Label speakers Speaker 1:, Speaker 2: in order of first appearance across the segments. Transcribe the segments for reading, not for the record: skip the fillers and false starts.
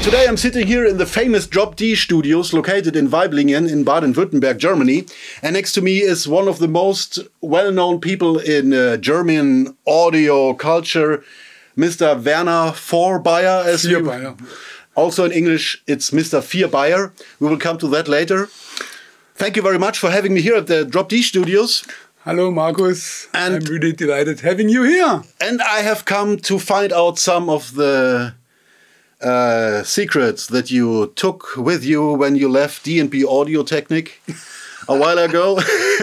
Speaker 1: Today I'm sitting here in the famous Drop D studios located in Weiblingen in Baden-Württemberg, Germany. And next to me is one of the most well-known people in German audio culture, Mr. Werner Vorbeyer.
Speaker 2: Vierbeyer.
Speaker 1: Also in English, it's Mr. Vierbeyer. We will come to that later. Thank you very much for having me here at the Drop D studios.
Speaker 2: Hello, Markus.
Speaker 1: And
Speaker 2: I'm really delighted having you here.
Speaker 1: And I have come to find out some of the secrets that you took with you when you left D&B Audio Technik a while ago,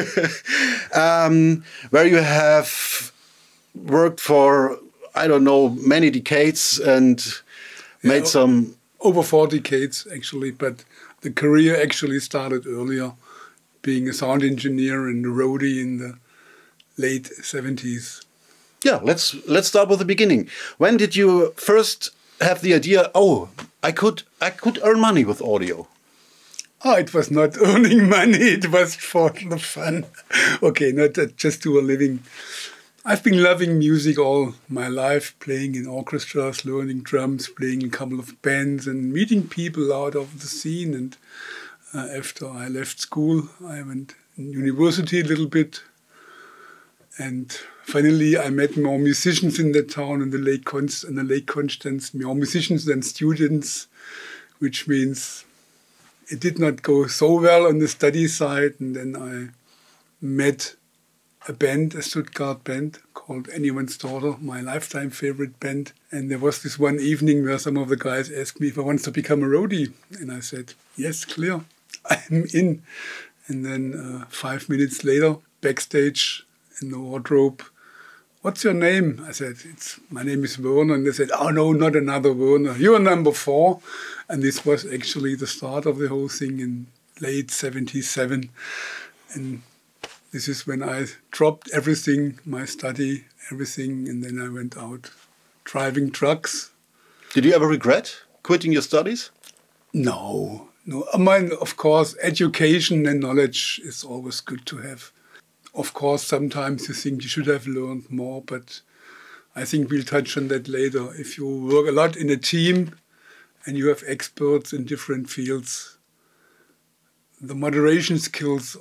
Speaker 1: where you have worked for, I don't know, many decades and made some...
Speaker 2: Over 4 decades, actually, but the career actually started earlier, being a sound engineer and a roadie in the late 70s.
Speaker 1: Yeah, let's start with the beginning. When did you first have the idea, oh, I could earn money with audio?
Speaker 2: Oh, it was not earning money, it was for the fun. Okay, not just to a living. I've been loving music all my life, playing in orchestras, learning drums, playing in a couple of bands and meeting people out of the scene. And after I left school, I went in university a little bit. And finally, I met more musicians in the town in the Lake Constance, more musicians than students, which means it did not go so well on the study side. And then I met a band, a Stuttgart band called Anyone's Daughter, my lifetime favorite band. And there was this one evening where some of the guys asked me if I wanted to become a roadie. And I said, yes, clear, I'm in. And then 5 minutes later, backstage in the wardrobe, what's your name? I said, my name is Werner. And they said, oh no, not another Werner. You're number 4. And this was actually the start of the whole thing in late 77. And this is when I dropped everything, my study, everything, and then I went out driving trucks.
Speaker 1: Did you ever regret quitting your studies?
Speaker 2: No. I mean, of course, education and knowledge is always good to have. Of course, sometimes you think you should have learned more, but I think we'll touch on that later. If you work a lot in a team and you have experts in different fields, the moderation skills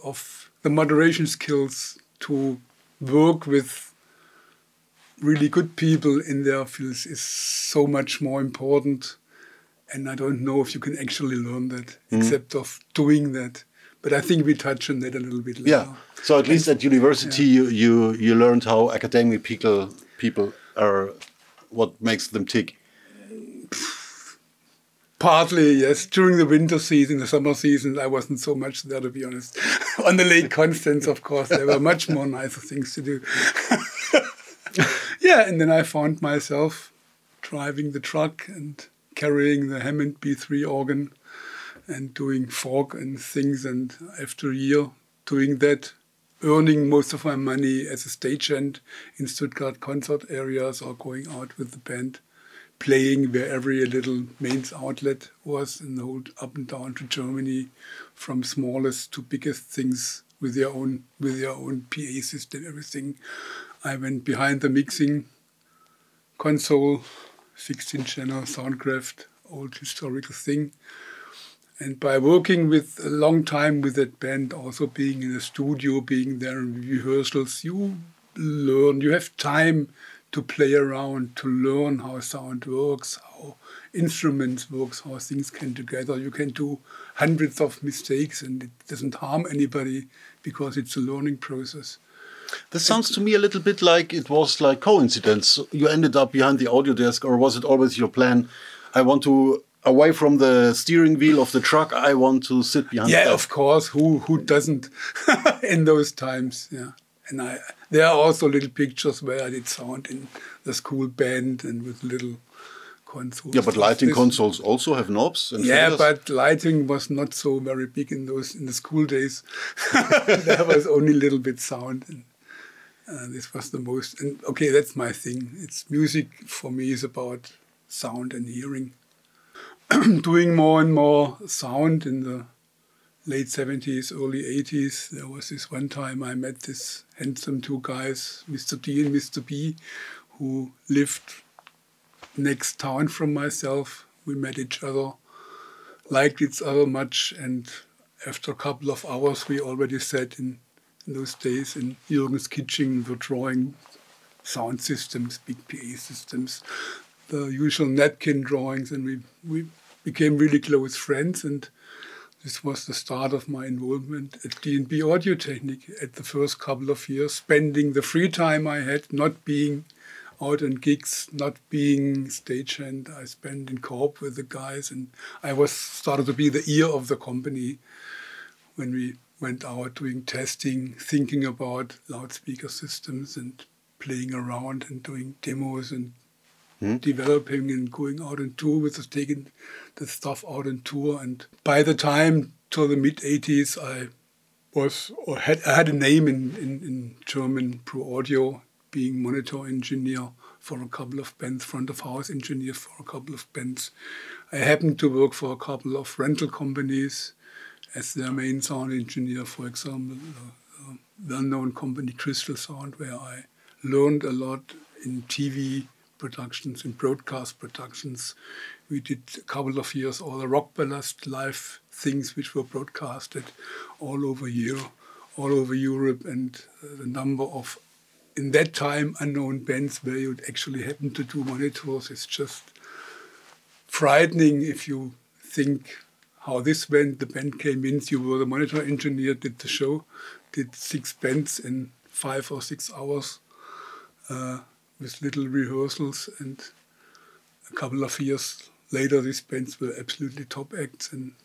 Speaker 2: to work with really good people in their fields is so much more important. And I don't know if you can actually learn that, except of doing that. But I think we touch on that a little bit later.
Speaker 1: Yeah. So at least at university, you learned how academic people are, what makes them tick.
Speaker 2: Partly, yes. During the winter season, the summer season, I wasn't so much there, to be honest. On the Lake Constance, of course, there were much more nicer things to do. Yeah, and then I found myself driving the truck and carrying the Hammond B3 organ and doing folk and things. And after a year doing that, earning most of my money as a stagehand in Stuttgart concert areas or going out with the band, playing wherever a little mains outlet was, and the whole up and down to Germany, from smallest to biggest things with their own PA system, everything. I went behind the mixing console, 16-channel Soundcraft, old historical thing. And by working with a long time with that band, also being in the studio, being there in rehearsals, you learn, you have time to play around, to learn how sound works, how instruments works, how things can together. You can do hundreds of mistakes and it doesn't harm anybody because it's a learning process.
Speaker 1: This sounds to me a little bit like it was like coincidence. You ended up behind the audio desk, or was it always your plan? I want to, away from the steering wheel of the truck, I want to sit behind the desk.
Speaker 2: Yeah, of course. Who doesn't in those times? Yeah. And there are also little pictures where I did sound in the school band and with little consoles.
Speaker 1: Yeah, but lighting consoles also have knobs and
Speaker 2: yeah,
Speaker 1: faders.
Speaker 2: but lighting was not so very big in the school days. There was only a little bit sound. And this was the most. And okay, that's my thing. It's music for me is about sound and hearing. Doing more and more sound in the late 70s, early 80s. There was this one time I met this handsome 2 guys, Mr. D and Mr. B, who lived next town from myself. We met each other, liked each other much, and after a couple of hours, we already sat in those days in Jürgen's kitchen, were drawing sound systems, big PA systems, the usual napkin drawings, and we became really close friends. And this was the start of my involvement at D&B Audio-Technik at the first couple of years, spending the free time I had, not being out on gigs, not being stagehand. I spent in co-op with the guys, and I was started to be the ear of the company when we went out doing testing, thinking about loudspeaker systems and playing around and doing demos and developing and going out on tour with us, taking the stuff out on tour. And by the time till the mid-80s, I had a name in German pro audio, being monitor engineer for a couple of bands, front of house engineer for a couple of bands. I happened to work for a couple of rental companies as their main sound engineer, for example, a well-known company, Crystal Sound, where I learned a lot in TV productions, in broadcast productions. We did a couple of years all the Rock Ballast live things which were broadcasted all over Europe, and the number of, in that time, unknown bands where you actually happen to do monitors is just frightening if you think how this went. The band came in, you were the monitor engineer, did the show, did 6 bands in 5 or 6 hours. With little rehearsals, and a couple of years later, these bands were absolutely top acts, and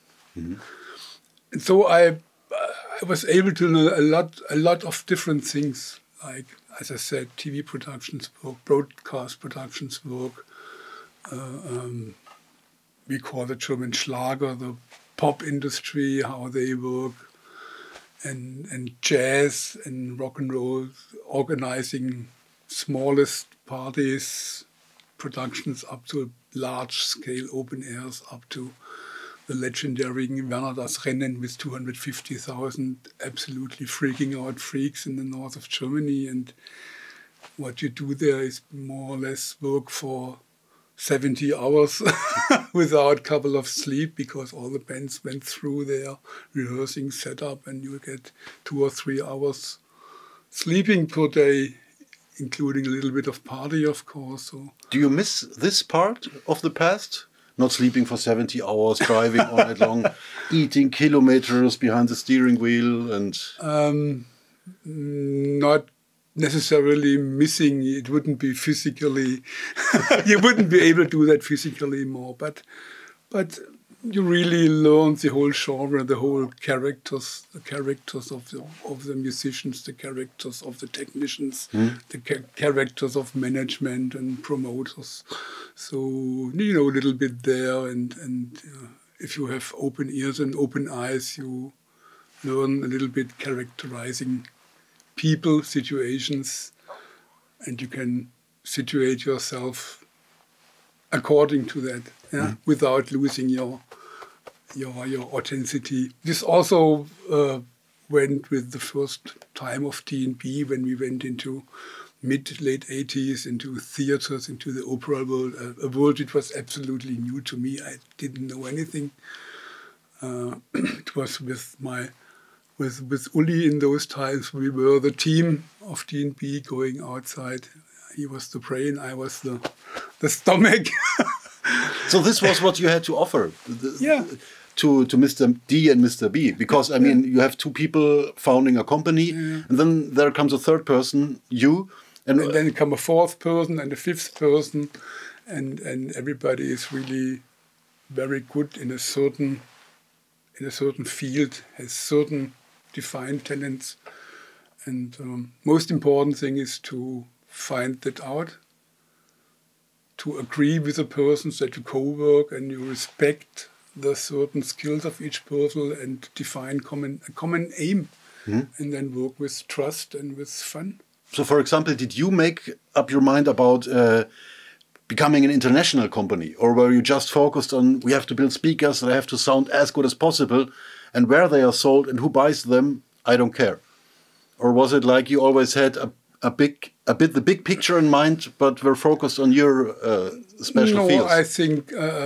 Speaker 2: so I was able to know a lot of different things, like, as I said, TV productions work, broadcast productions work. We call the German Schlager, the pop industry, how they work, and jazz and rock and roll, organizing smallest parties, productions up to large-scale open airs, up to the legendary Werner das Rennen with 250,000 absolutely freaking out freaks in the north of Germany. And what you do there is more or less work for 70 hours without a couple of sleep, because all the bands went through their rehearsing setup, and you get 2 or 3 hours sleeping per day, including a little bit of party, of course. So,
Speaker 1: do you miss this part of the past? Not sleeping for 70 hours, driving all night long, eating kilometers behind the steering wheel, and
Speaker 2: not necessarily missing. It wouldn't be physically. You wouldn't be able to do that physically more, but you really learn the whole genre, the whole characters, the characters of the musicians, the characters of the technicians, the characters of management and promoters. So you know a little bit there, and if you have open ears and open eyes, you learn a little bit characterizing people, situations, and you can situate yourself according to that, without losing your authenticity. This also went with the first time of D&B when we went into mid-late 80s, into theaters, into the opera world, a world which was absolutely new to me. I didn't know anything. It was with Uli in those times. We were the team of D&B going outside. He was the brain, I was the stomach.
Speaker 1: So this was what you had to offer to Mr. D and Mr. B, because I mean you have 2 people founding a company, and then there comes a third person, you, and
Speaker 2: then come a 4th person and a 5th person, and everybody is really very good in a certain field, has certain defined talents, and most important thing is to find that out, to agree with the persons, that you co-work and you respect the certain skills of each person and define a common aim, and then work with trust and with fun.
Speaker 1: So, for example, did you make up your mind about becoming an international company, or were you just focused on, we have to build speakers that have to sound as good as possible, and where they are sold and who buys them, I don't care? Or was it like you always had a bit the big picture in mind, but we're focused on your special fields?
Speaker 2: No, I think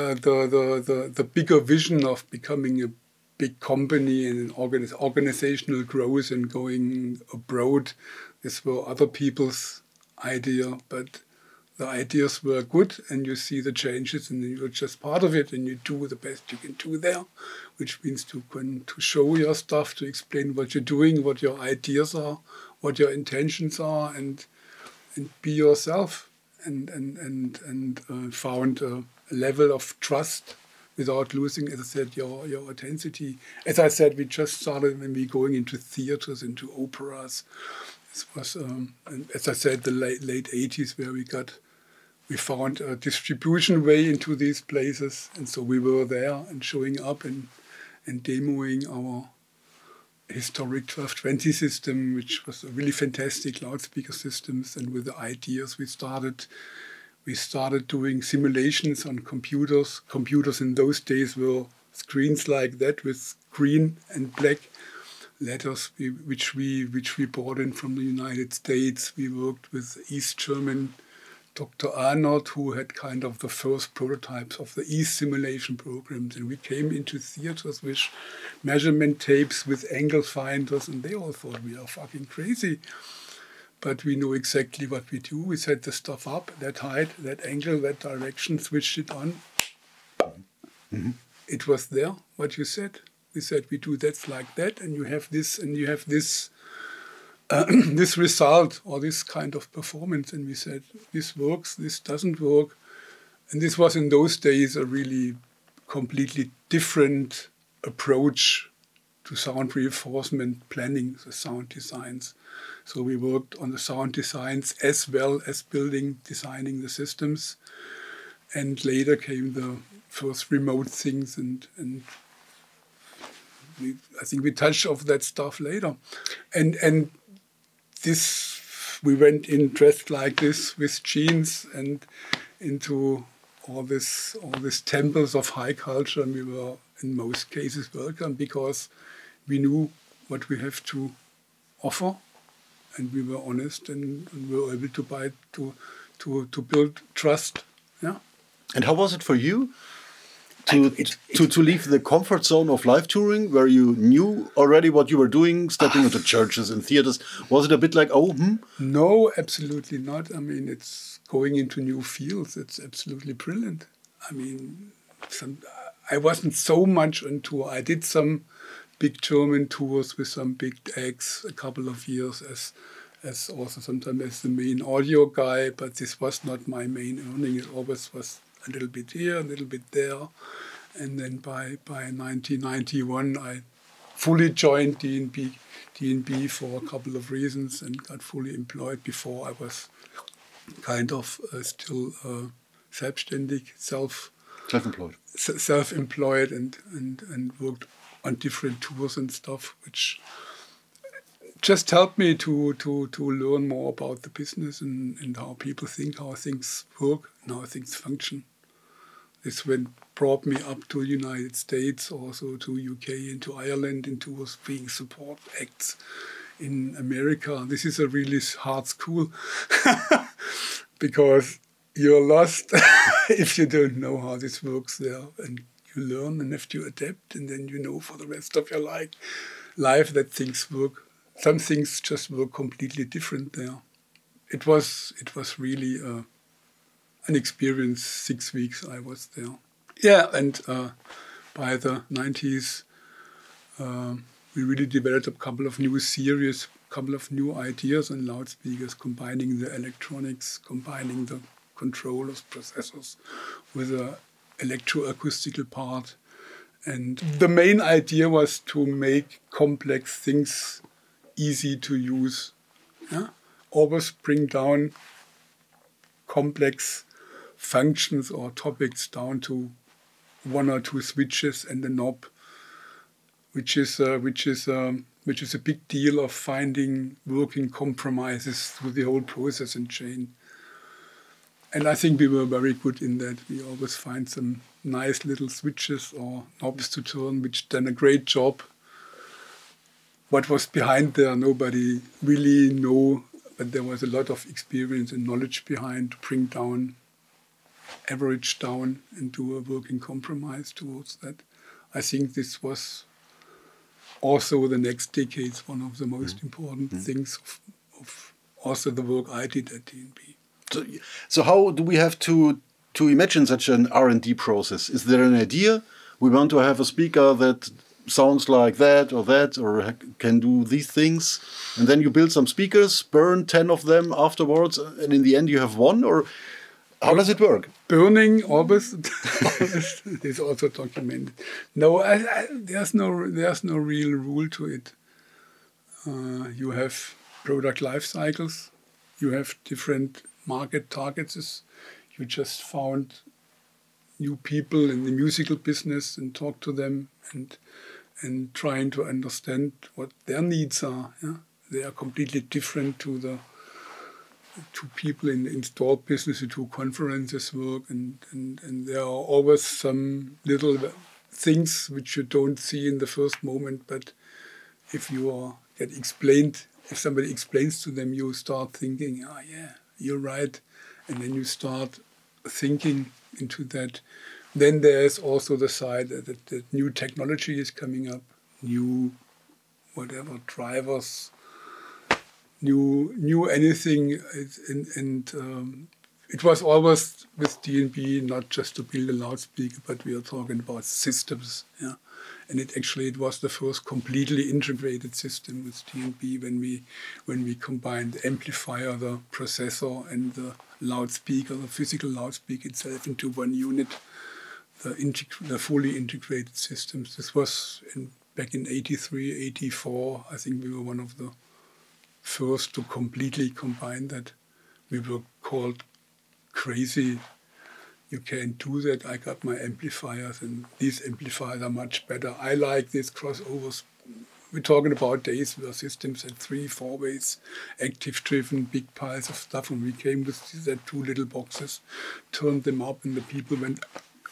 Speaker 2: the bigger vision of becoming a big company and organizational growth and going abroad, this were other people's idea, but the ideas were good, and you see the changes, and you're just part of it, and you do the best you can do there, which means to show your stuff, to explain what you're doing, what your ideas are, what your intentions are, and be yourself, and found a level of trust without losing, as I said, your authenticity. As I said, we just started when we going into theaters, into operas. This was, as I said, the late 80s, where we found a distribution way into these places, and so we were there and showing up and demoing our historic 1220 system, which was a really fantastic loudspeaker systems. And with the ideas, we started doing simulations on computers. Computers in those days were screens like that with green and black letters, which we brought in from the United States. We worked with East German Dr. Arnold, who had kind of the first prototypes of the East simulation programs. And we came into theaters with measurement tapes, with angle finders, and they all thought we are fucking crazy. But we know exactly what we do. We set the stuff up, that height, that angle, that direction, switched it on. Mm-hmm. It was there, what you said. We said we do that like that, and you have this, and you have this this result or this kind of performance. And we said, this works, this doesn't work. And this was in those days a really completely different approach to sound reinforcement planning, the sound designs. So we worked on the sound designs as well as designing the systems. And later came the first remote things, and I think we touched off that stuff later. And this, we went in dressed like this with jeans and into all this temples of high culture, and we were in most cases welcome because we knew what we have to offer, and we were honest, and we were able to build trust. Yeah.
Speaker 1: And how was it for you to leave the comfort zone of live touring, where you knew already what you were doing, stepping into churches and theaters? Was it a bit like,
Speaker 2: No, absolutely not. I mean, it's going into new fields. It's absolutely brilliant. I mean, I wasn't so much on tour. I did some big German tours with some big acts a couple of years as also sometimes as the main audio guy, but this was not my main earning. It always was a little bit here, a little bit there. And then by 1991, I fully joined DNB for a couple of reasons and got fully employed. Before I was kind of still selbstständig, self-employed and worked on different tours and stuff, which just helped me to learn more about the business and how people think, how things work, and how things function. This brought me up to the United States, also to UK, into Ireland, into being support acts in America. This is a really hard school because you're lost if you don't know how this works there. And you learn and have to adapt, and then you know for the rest of your life that things work. Some things just were completely different there. It was really an experience. 6 weeks I was there. Yeah, and by the 90s, we really developed a couple of new series, a couple of new ideas on loudspeakers, combining the electronics, combining the controllers, processors with the electroacoustical part. And the main idea was to make complex things easy to use. Yeah? Always bring down complex functions or topics down to 1 or 2 switches and a knob, which is a big deal of finding working compromises through the whole process and chain. And I think we were very good in that. We always find some nice little switches or knobs to turn, which done a great job. What was behind there, nobody really know but there was a lot of experience and knowledge behind to bring down, average down, and do a working compromise towards that. I think this was also the next decades one of the most important things of also the work I did at DNB.
Speaker 1: So how do we have to imagine such an R&D process? Is there an idea? We want to have a speaker that sounds like that, or can do these things, and then you build some speakers, burn 10 of them afterwards, and in the end you have one, or how does it work?
Speaker 2: Burning always is also documented. No, there's no real rule to it. You have product life cycles. You have different market targets. You just found new people in the musical business and talk to them and trying to understand what their needs are. Yeah? They are completely different to people in the installed business who do conferences work, and there are always some little things which you don't see in the first moment, but if if somebody explains to them, you start thinking, oh yeah, you're right, and then you start thinking into that. Then there's also the side that new technology is coming up, new whatever drivers, new anything, and it was always with DNB not just to build a loudspeaker, but we are talking about systems, yeah. And it was the first completely integrated system with DNB when we combined the amplifier, the processor, and the loudspeaker, the physical loudspeaker itself into one unit. The fully integrated systems. This was back in 83, 84. I think we were one of the first to completely combine that. We were called crazy. You can't do that. I got my amplifiers, and these amplifiers are much better. I like these crossovers. We're talking about days where systems had 3-4 ways, active-driven, big piles of stuff, and we came with these 2 little boxes, turned them up, and the people went,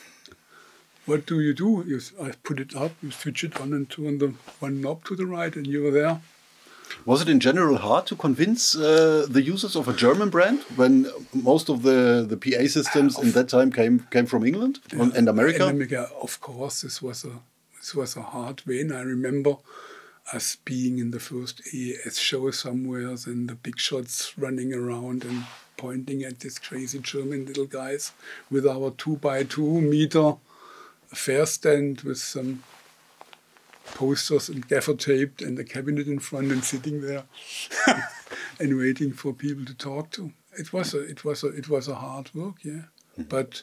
Speaker 2: what do? I put it up, you switch it on and turn the one knob to the right, and you're there.
Speaker 1: Was it in general hard to convince the users of a German brand when most of the PA systems in that time came from England and America?
Speaker 2: In America, of course, this was a hard win. I remember us being in the first AES show somewhere, and the big shots running around and pointing at these crazy German little guys with our 2x2 meter fair stand with some posters and gaffer taped and a cabinet in front and sitting there and waiting for people to talk to. It was a hard work, yeah. But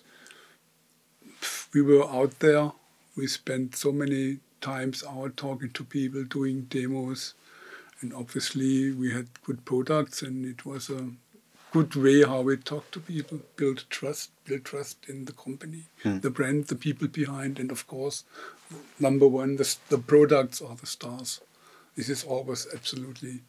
Speaker 2: we were out there. We spent so many times out talking to people, doing demos, and obviously we had good products, and it was a good way how we talk to people, build trust in the company, the brand, the people behind, and of course, number one, the products are the stars. This is always absolutely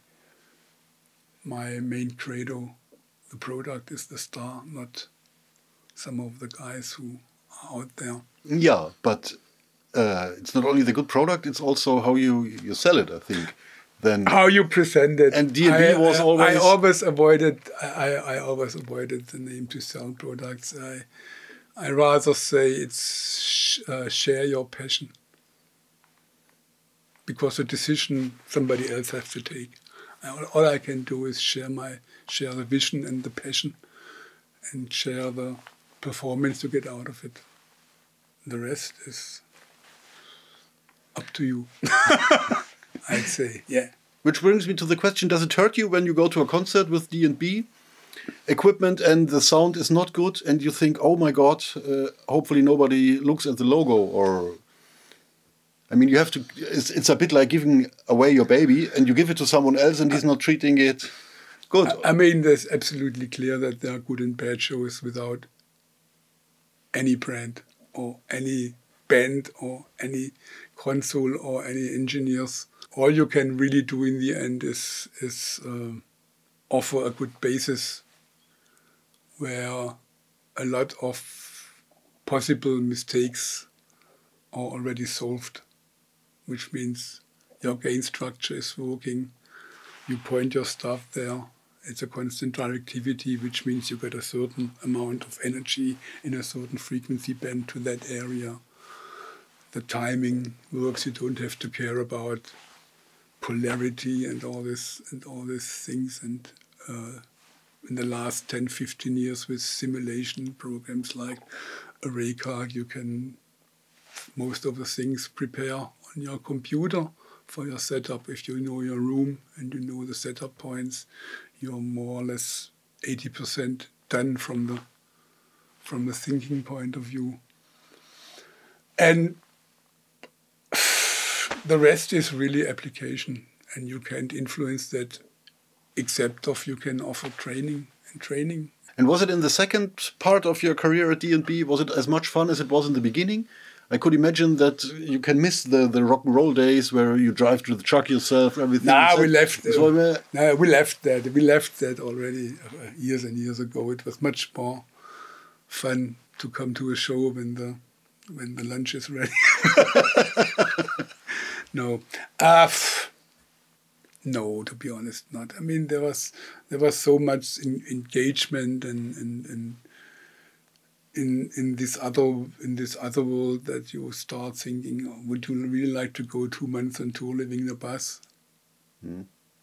Speaker 2: my main credo. The product is the star, not some of the guys who are out there.
Speaker 1: Yeah, but it's not only the good product, it's also how you sell it, I think. Then
Speaker 2: how you present it.
Speaker 1: And DNB was always...
Speaker 2: I always avoided the name to sell products. I rather say it's share your passion. Because the decision somebody else has to take. All I can do is share the vision and the passion and share the performance to get out of it. The rest is up to you. I'd say, yeah.
Speaker 1: Which brings me to the question, does it hurt you when you go to a concert with DNB equipment and the sound is not good and you think, oh my God, hopefully nobody looks at the logo? Or, I mean, you have to, it's a bit like giving away your baby and you give it to someone else and he's not treating it good.
Speaker 2: I mean, there's absolutely clear that there are good and bad shows without any brand or any band or any console or any engineers. All you can really do in the end is offer a good basis where a lot of possible mistakes are already solved, which means your gain structure is working, you point your stuff there, It's a constant directivity, which means you get a certain amount of energy in a certain frequency band to that area. The timing works. You don't have to care about polarity and all these things. And in the last 10, 15 years with simulation programs like ArrayCalc, you can most of the things prepare on your computer for your setup. If you know your room and you know the setup points, you're more or less 80% done from the thinking point of view. And the rest is really application, and you can't influence that except you can offer training.
Speaker 1: And was it in the second part of your career at D&B, was it as much fun as it was in the beginning? I could imagine that you can miss the rock and roll days where you drive to the truck yourself, everything.
Speaker 2: We left that. We left that already years and years ago. It was much more fun to come to a show when the lunch is ready. No. No, to be honest, not. I mean, there was so much engagement and in this other world that you start thinking, would you really like to go 2 months on tour living in a bus? Mm.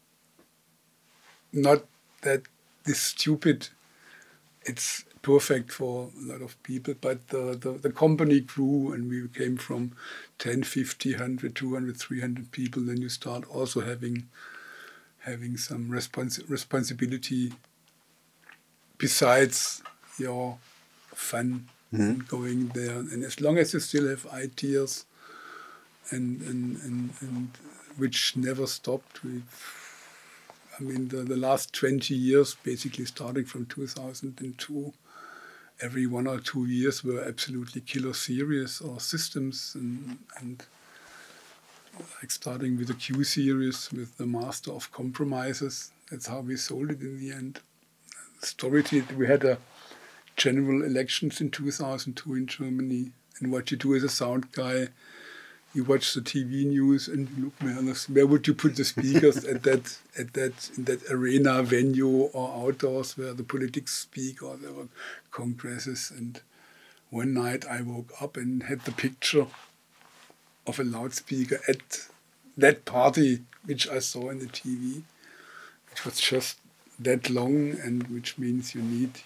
Speaker 2: Not that this stupid. It's perfect for a lot of people, but the company grew, and we came from 10, 50, 100, 200, 300 people. Then you start also having some responsibility besides your fun going there. And as long as you still have ideas and which never stopped. I mean, the last 20 years, basically starting from 2002, every 1 or 2 years were absolutely killer series or systems, and like starting with the Q series with the Master of Compromises. That's how we sold it in the end. Storytel, we had a general elections in 2002 in Germany, and what you do as a sound guy, you watch the TV news and look where would you put the speakers in that arena venue or outdoors where the politics speak or there were congresses. And one night I woke up and had the picture of a loudspeaker at that party which I saw in the TV, which was just that long, and which means you need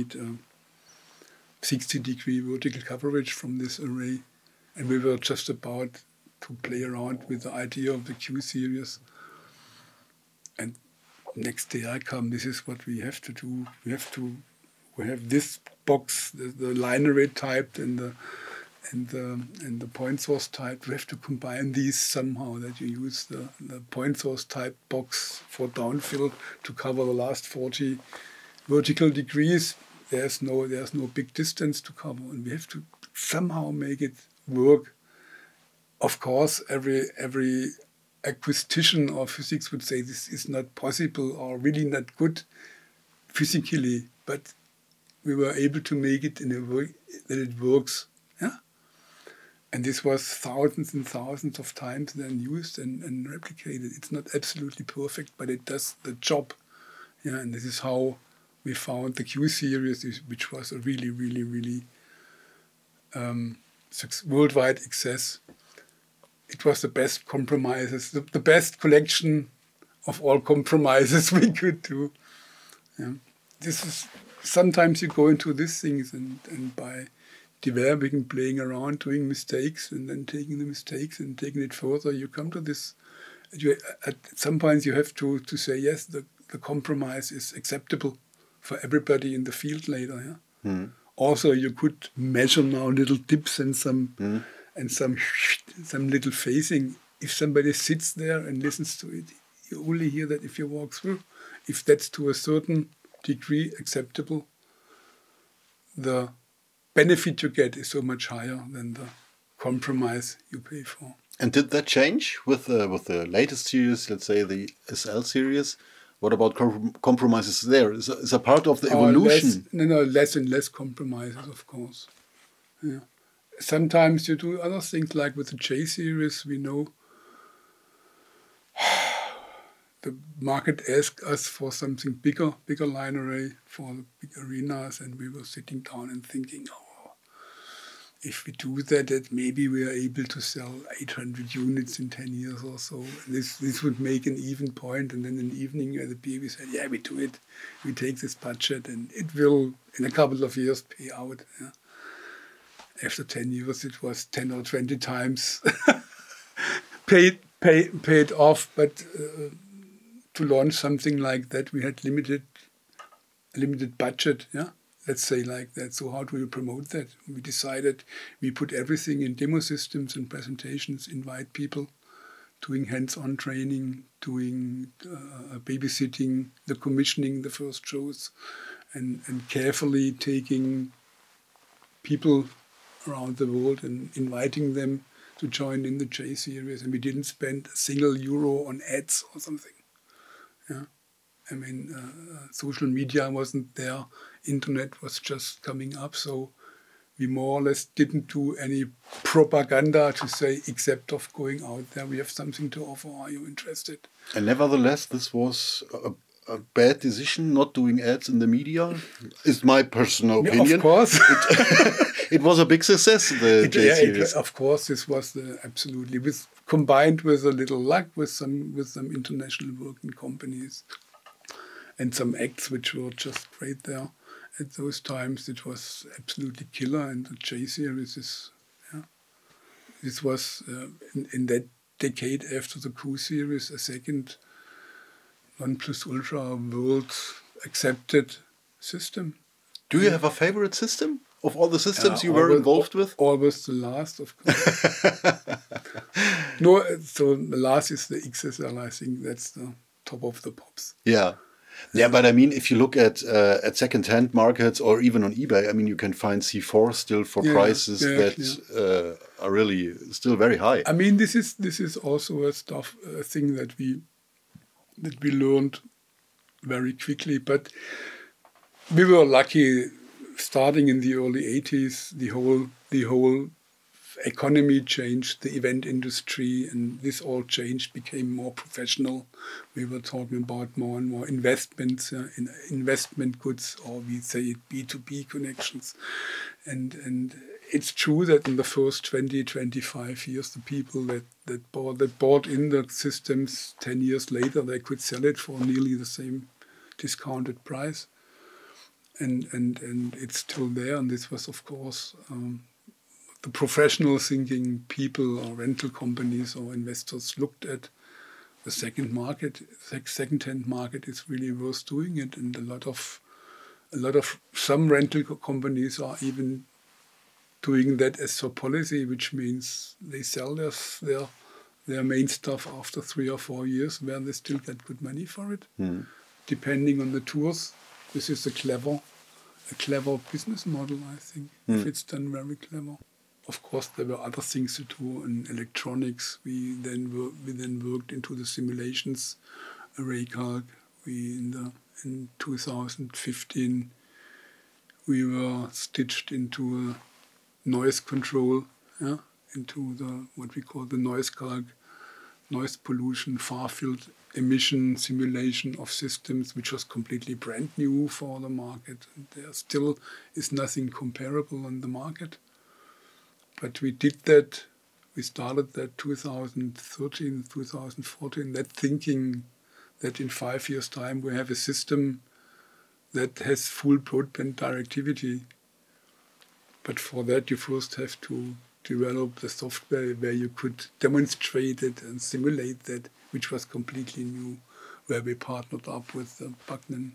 Speaker 2: 60-degree vertical coverage from this array. And we were just about to play around with the idea of the Q series. And next day I come, this is what we have to do. We have this box, the line array typed and the point source type. We have to combine these somehow, that you use the point source type box for downfill to cover the last 40 vertical degrees. There's no big distance to cover, and we have to somehow make it work. Of course, every acoustician or physics would say this is not possible or really not good physically, but we were able to make it in a way that it works. Yeah? And this was thousands and thousands of times then used and replicated. It's not absolutely perfect, but it does the job. Yeah, and this is how we found the Q series, which was a really, really, really worldwide success. It was the best compromises, the best collection of all compromises we could do. Yeah. This is sometimes you go into these things and by developing, playing around, doing mistakes, and then taking the mistakes and taking it further, you come to this. At some points you have to say, yes, the compromise is acceptable for everybody in the field later. Yeah? Mm. Also, you could measure now little dips and some little phasing. If somebody sits there and listens to it, you only hear that if you walk through. If that's to a certain degree acceptable, the benefit you get is so much higher than the compromise you pay for.
Speaker 1: And did that change with the latest series, let's say the SL series? What about compromises there? Is a part of the evolution?
Speaker 2: Less and less compromises, of course. Yeah. Sometimes you do other things, like with the J series, we know the market asked us for something bigger line array for the big arenas, and we were sitting down and thinking, oh, if we do that, that maybe we are able to sell 800 units in 10 years or so. And this would make an even point. And then in the evening at the beer, we said, yeah, we do it. We take this budget, and it will, in a couple of years, pay out. Yeah. After 10 years, it was 10 or 20 times paid off. But to launch something like that, we had limited budget. Yeah, let's say like that. So how do we promote that? We decided we put everything in demo systems and presentations, invite people, doing hands-on training, doing babysitting, the commissioning, the first shows, and carefully taking people around the world and inviting them to join in the J series. And we didn't spend a single euro on ads or something. Yeah, I mean, social media wasn't there. Internet was just coming up. So we more or less didn't do any propaganda to say, except of going out there, we have something to offer. Are you interested?
Speaker 1: And nevertheless, this was a bad decision, not doing ads in the media, is my personal opinion.
Speaker 2: Yeah, of course.
Speaker 1: It was a big success, the J series.
Speaker 2: Of course, this was absolutely, combined with a little luck with some international working companies and some acts which were just great there. At those times, it was absolutely killer, and the J series this was in that decade after the Q series, a second non plus ultra world accepted system.
Speaker 1: Do you have a favorite system of all the systems you were involved with?
Speaker 2: Always the last, of course. No, so the last is the XSL. I think that's the top of the pops.
Speaker 1: Yeah. Yeah, but I mean, if you look at second-hand markets or even on eBay, I mean, you can find C4 still for prices that are really still very high.
Speaker 2: I mean, this is also a thing that we learned very quickly. But we were lucky. Starting in the early 80s, the whole economy changed, the event industry, and this all changed, became more professional. We were talking about more and more investments in investment goods, or we say B2B connections. And it's true that in the first 20, 25 years, the people that bought in the systems 10 years later, they could sell it for nearly the same discounted price. And it's still there. And this was, of course, the professional thinking people or rental companies or investors looked at the second-hand market is really worth doing it. And a lot of some rental companies are even doing that as their policy, which means they sell their main stuff after 3 or 4 years, where they still get good money for it, depending on the tours. This is a clever business model, I think, if it's done very clever. Of course, there were other things to do in electronics. We then worked into the simulations, ArrayCalc. In 2015, we were stitched into a noise control, into what we call the NoiseCalc, noise pollution, far-field emission simulation of systems, which was completely brand new for the market. And there still is nothing comparable on the market. But we did that, we started that 2013, 2014, that thinking that in 5 years' time we have a system that has full broadband directivity. But for that you first have to develop the software where you could demonstrate it and simulate that, which was completely new, where we partnered up with the Buckman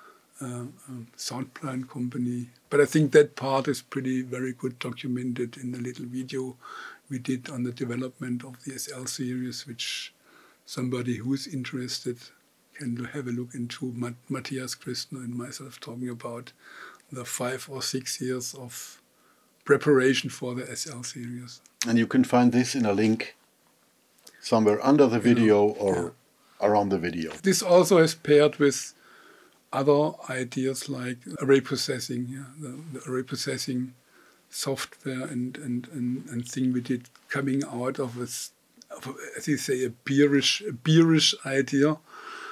Speaker 2: Soundplan company. But I think that part is very good documented in the little video we did on the development of the SL series, which somebody who's interested can have a look into. Matthias Christner and myself talking about the 5 or 6 years of preparation for the SL series.
Speaker 1: And you can find this in a link somewhere under the video or around the video.
Speaker 2: This also is paired with other ideas like array processing, the array processing software and thing we did coming out of as you say, a bearish idea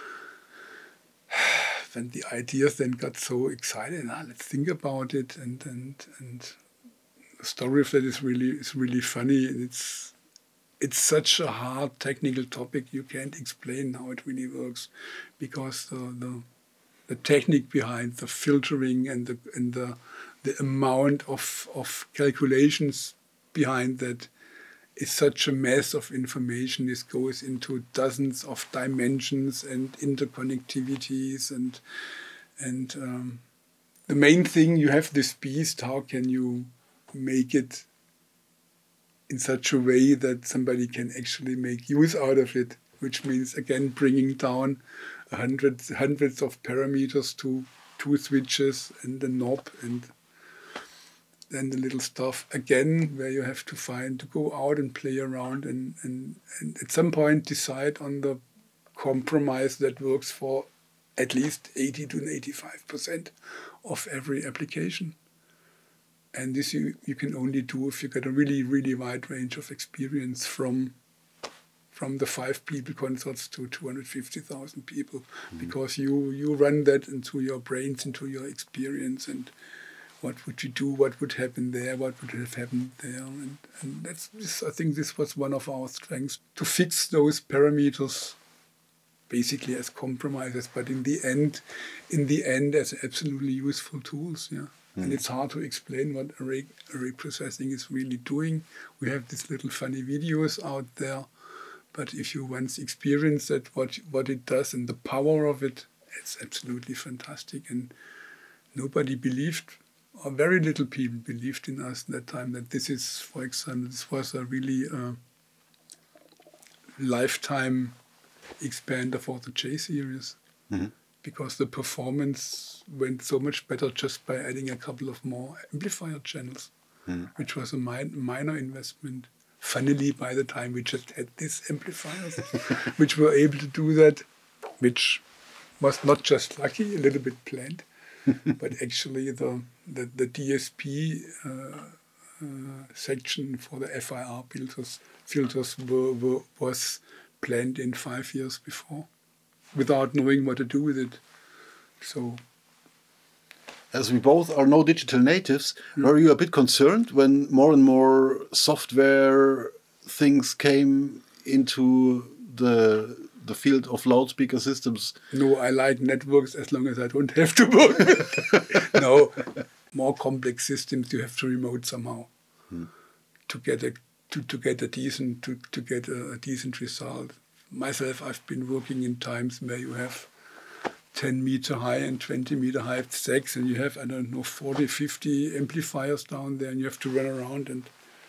Speaker 2: then the ideas then got so excited. Let's think about it, and the story of that is really funny, and it's such a hard technical topic you can't explain how it really works, because the technique behind the filtering and the amount of calculations behind that is such a mass of information. This goes into dozens of dimensions and interconnectivities, and the main thing, you have this beast. How can you make it in such a way that somebody can actually make use out of it? Which means, again, bringing down hundreds of parameters to 2 switches and the knob, and then the little stuff again where you have to go out and play around and at some point decide on the compromise that works for at least 80 to 85% of every application. And this you can only do if you get a really wide range of experience from the 5 people concerts to 250,000 people, because you run that into your brains, into your experience, and what would you do, what would happen there, what would have happened there, and that's this. I think this was one of our strengths, to fix those parameters basically as compromises, but in the end as absolutely useful tools. Yeah. And it's hard to explain what array processing is really doing. We have these little funny videos out there, but if you once experience that, what it does and the power of it, it's absolutely fantastic. And nobody believed, or very little people believed in us at that time, that this is, for example, this was a really lifetime expander for the J series. Mm-hmm. Because the performance went so much better just by adding a couple of more amplifier channels, which was a minor investment. Funnily, by the time we just had these amplifiers, which were able to do that, which was not just lucky, a little bit planned, but actually the DSP section for the FIR filters was planned in 5 years before, without knowing what to do with it. So,
Speaker 1: as we both are no digital natives, were you a bit concerned when more and more software things came into the field of loudspeaker systems?
Speaker 2: No, I like networks as long as I don't have to work with. No, more complex systems you have to remote somehow to get a decent result. Myself, I've been working in times where you have 10-meter high and 20-meter high stacks, and you have, 40, 50 amplifiers down there, and you have to run around and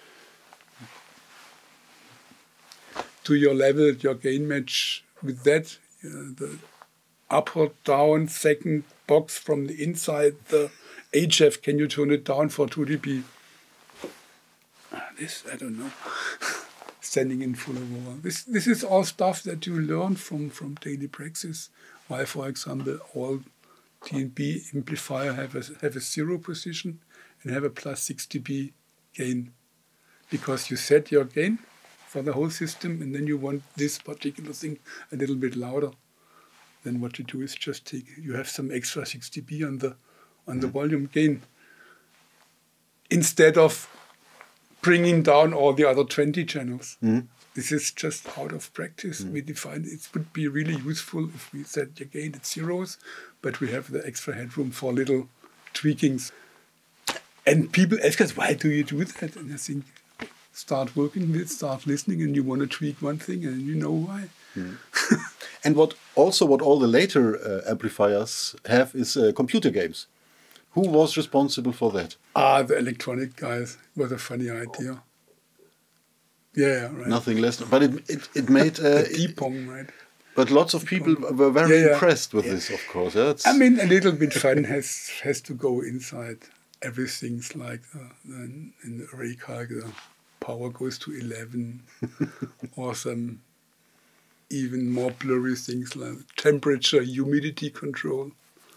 Speaker 2: do your level, your gain match with that. The up or down second box from the inside, the HF, can you turn it down for 2 dB? This, I don't know. Standing in full of war. This is all stuff that you learn from daily praxis. Why, for example, all DNB amplifier have a 0 position and have a plus 6 dB gain, because you set your gain for the whole system, and then you want this particular thing a little bit louder. Then what you do is just you have some extra 6 dB on the volume gain, instead of bringing down all the other 20 channels. This is just out of practice. We defined it would be really useful if we set the gain at 0s, but we have the extra headroom for little tweakings. And people ask us, why do you do that? And I think, start working with it, start listening, and you want to tweak one thing, and you know why.
Speaker 1: And what all the later amplifiers have is computer games. Who was responsible for that?
Speaker 2: The electronic guys. Was a funny idea. Yeah, right.
Speaker 1: Nothing less, but it made
Speaker 2: Deepong, right?
Speaker 1: But lots of people were very impressed with this, of course. Yeah,
Speaker 2: I mean, a little bit fun has to go inside. Everything's like in the array calc, the power goes to 11, or some even more blurry things like temperature, humidity control,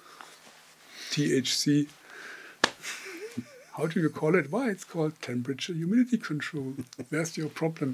Speaker 2: THC. How do you call it? Why? It's called temperature humidity control. Where's your problem?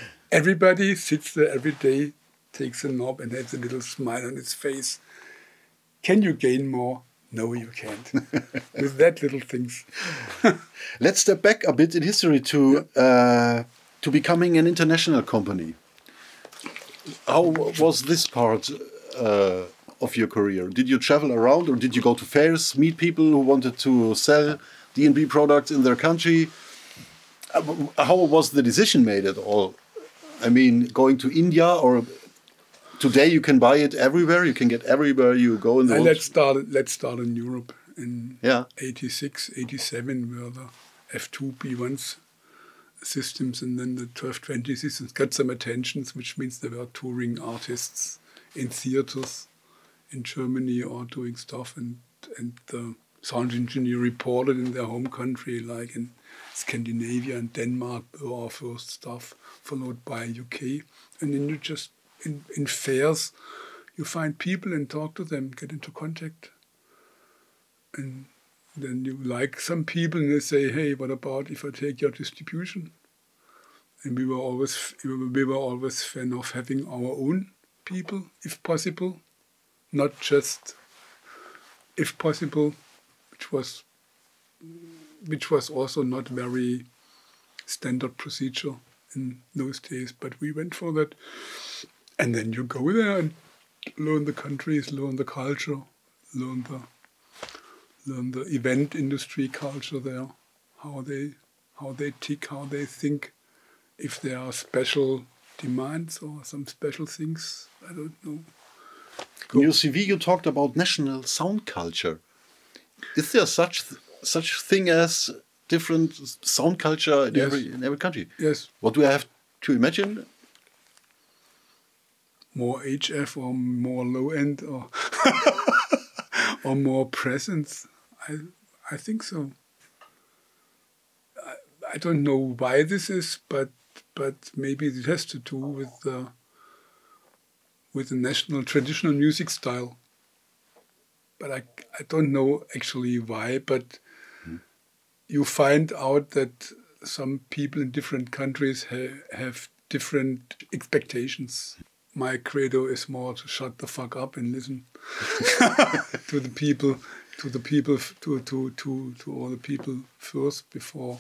Speaker 2: Everybody sits there every day, takes a knob and has a little smile on its face. Can you gain more? No, you can't. With that little things.
Speaker 1: Let's step back a bit in history to becoming an international company. How was this part of your career? Did you travel around, or did you go to fairs, meet people who wanted to sell D&B products in their country? How was the decision made at all? I mean, going to India, or today you can buy it everywhere. You can get everywhere you go in the world.
Speaker 2: Let's start in Europe in 86, 87, where the F2 B1s systems and then the 1220 systems got some attention, which means there were touring artists in theaters in Germany or doing stuff, and the sound engineer reported in their home country, like in Scandinavia and Denmark, were our first stuff, followed by UK. And then you just, in fairs, you find people and talk to them, get into contact. And then you like some people and they say, hey, what about if I take your distribution? And we were always fan of having our own people, if possible, not just if possible, which was also not very standard procedure in those days, but we went for that. And then you go there and learn the countries, learn the culture, learn the event industry culture there, how they tick, how they think, if there are special demands or some special things, I don't know.
Speaker 1: In your CV, you talked about national sound culture. Is there such thing as different sound culture in every country?
Speaker 2: Yes.
Speaker 1: What do I have to imagine?
Speaker 2: More HF or more low end or or more presence. I think so. I don't know why this is, but maybe it has to do with the national traditional music style. But I don't know actually why, but you find out that some people in different countries have different expectations. My credo is more to shut the fuck up and listen to the people, to all the people first before.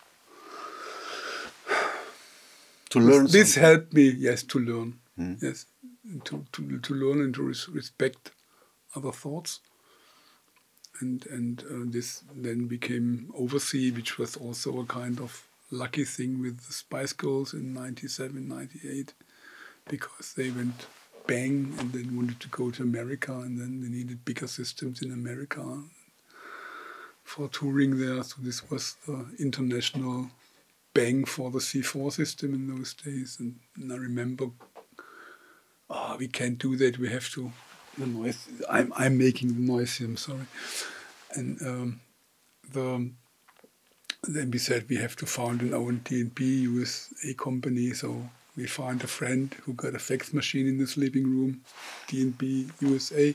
Speaker 1: To learn.
Speaker 2: This helped me, yes, to learn. Yes, to learn and to respect other thoughts. And this then became Oversea, which was also a kind of lucky thing with the Spice Girls in 97, 98, because they went bang and then wanted to go to America, and then they needed bigger systems in America for touring there. So this was the international bang for the C4 system in those days. And I remember, we can't do that, we have to... The noise. I'm making the noise here, I'm sorry. And then we said we have to found an own D&B USA company. So we found a friend who got a fax machine in his living room, D&B USA,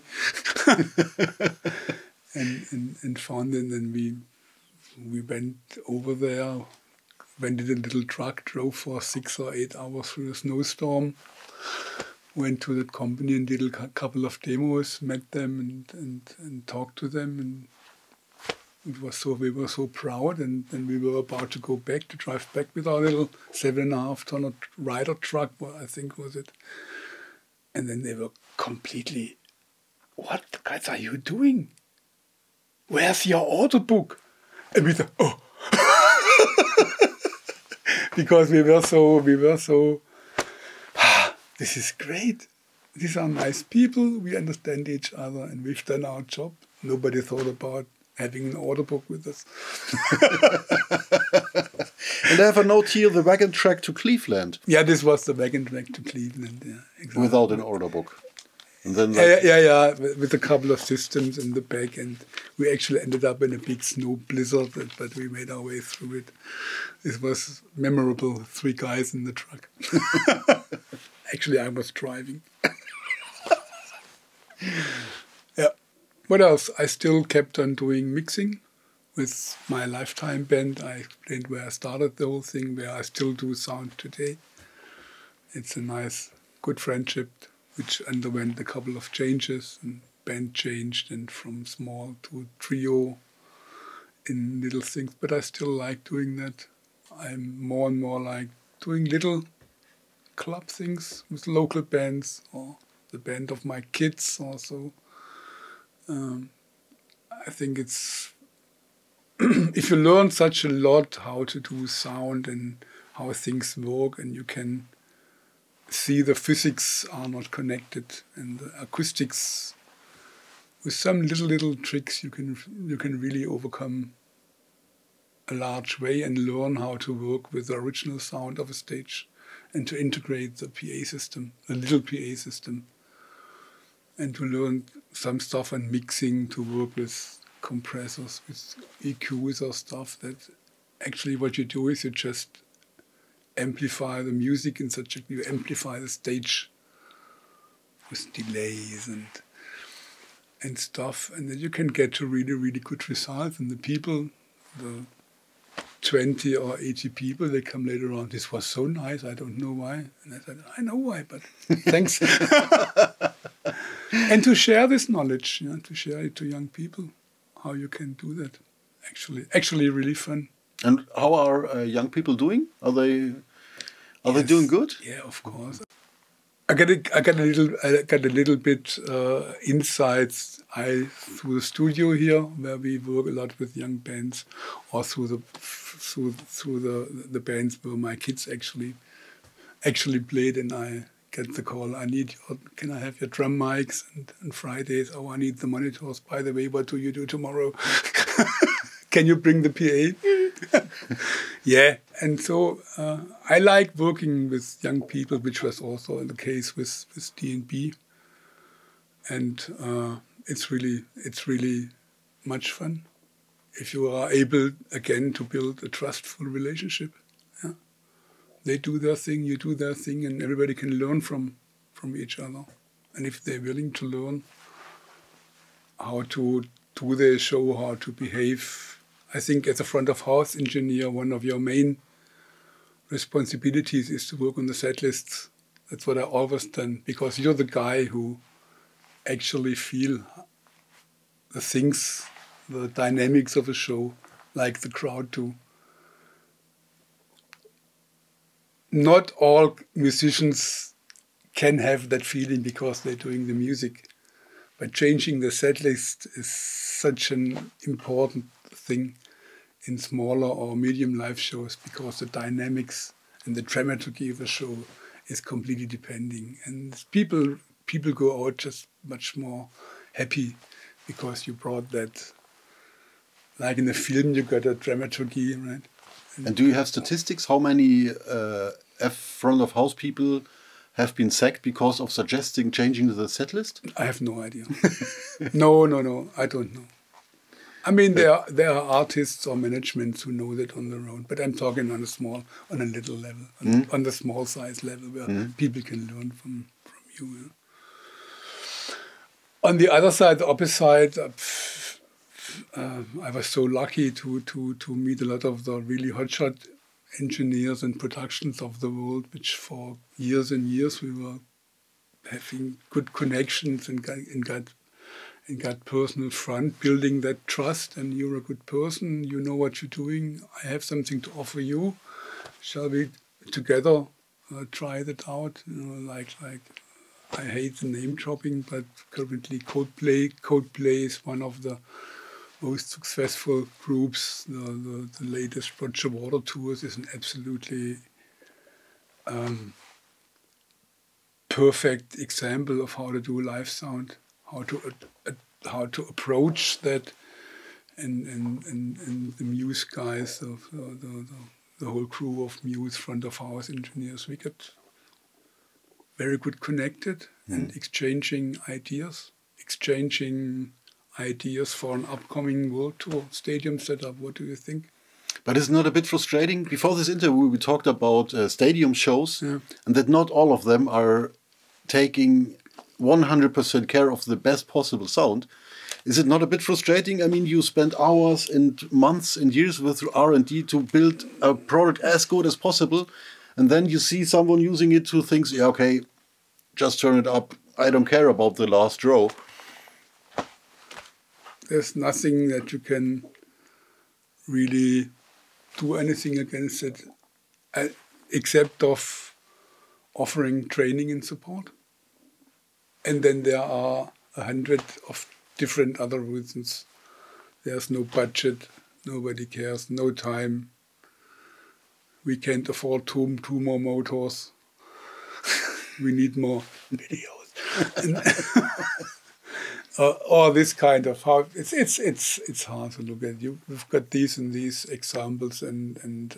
Speaker 2: and found it. And then we went over there, rented a little truck, drove for 6 or 8 hours through a snowstorm. Went to that company and did a couple of demos, met them and talked to them, and we were so proud, and we were about to drive back with our little 7.5-ton rider truck, I think was it. And then they were completely, what guys are you doing? Where's your order book? And we thought, oh, because we were so. This is great. These are nice people. We understand each other and we've done our job. Nobody thought about having an order book with us.
Speaker 1: And I have a note here, the wagon track to Cleveland.
Speaker 2: Yeah, this was the wagon track to Cleveland. Yeah, exactly.
Speaker 1: Without an order book. And then
Speaker 2: yeah, with a couple of systems in the back. And we actually ended up in a big snow blizzard, but we made our way through it. It was memorable, 3 guys in the truck. Actually, I was driving. Yeah. What else? I still kept on doing mixing with my Lifetime band. I explained where I started the whole thing, where I still do sound today. It's a nice, good friendship, which underwent a couple of changes and band changed and from small to trio in little things, but I still like doing that. I'm more and more like doing little club things with local bands or the band of my kids also. I think it's if you learn such a lot how to do sound and how things work, and you can see the physics are not connected and the acoustics, with some little tricks you can really overcome a large way and learn how to work with the original sound of a stage and to integrate the PA system, the little PA system, and to learn some stuff on mixing, to work with compressors, with EQs or stuff. That actually what you do is you just amplify the music in such a, you amplify the stage with delays and stuff, and then you can get to really good results. And the people, the 20 or 80 people, they come later on, this was so nice, I don't know why. And I said, I know why, but thanks. And to share this knowledge, to share it to young people, how you can do that. Actually really fun.
Speaker 1: And how are young people doing? Are they doing good?
Speaker 2: Yeah, of course. I got a little bit insights through the studio here, where we work a lot with young bands, or through the bands where my kids actually played, and I get the call, can I have your drum mics? And on Fridays, I need the monitors. By the way, what do you do tomorrow? Can you bring the PA? Yeah, and so I like working with young people, which was also the case with D&B, and it's really much fun if you are able again to build a trustful relationship. Yeah? They do their thing, you do their thing, and everybody can learn from each other. And if they're willing to learn how to do their show, how to behave. I think as a front of house engineer, one of your main responsibilities is to work on the set lists. That's what I always done, because you're the guy who actually feel the things, the dynamics of a show, like the crowd do. Not all musicians can have that feeling because they're doing the music. But changing the set list is such an important thing in smaller or medium live shows, because the dynamics and the dramaturgy of the show is completely depending. And people go out just much more happy because you brought that. Like in a film, you got a dramaturgy, right?
Speaker 1: And do you have statistics? How many front of house people have been sacked because of suggesting changing the set list?
Speaker 2: I have no idea. No, I don't know. I mean, there are artists or managements who know that on their own, but I'm talking on a little level, on the small size level, where people can learn from you. Yeah. On the other side, the opposite side, I was so lucky to meet a lot of the really hotshot engineers and productions of the world, which for years and years we were having good connections and got personal front, building that trust. And you're a good person, you know what you're doing. I have something to offer you. Shall we together try that out? You know, like I hate the name dropping, but currently Coldplay is one of the most successful groups. The latest Roger Water Tours is an absolutely perfect example of how to do live sound, how to approach that, and the Muse guys, of the whole crew of Muse front of house engineers, we got very good connected and exchanging ideas for an upcoming world tour stadium setup. What do you think?
Speaker 1: But it's not a bit frustrating? Before this interview, we talked about stadium shows, and that not all of them are taking 100% care of the best possible sound. Is it not a bit frustrating? I mean, you spend hours and months and years with R&D to build a product as good as possible, and then you see someone using it who thinks, yeah, okay, just turn it up. I don't care about the last row.
Speaker 2: There's nothing that you can really do anything against it, except of offering training and support. And then there are 100 of different other reasons. There's no budget, nobody cares, no time. We can't afford two more motors. We need more videos. Or this kind of how it's hard to look at. We've got these and these examples, and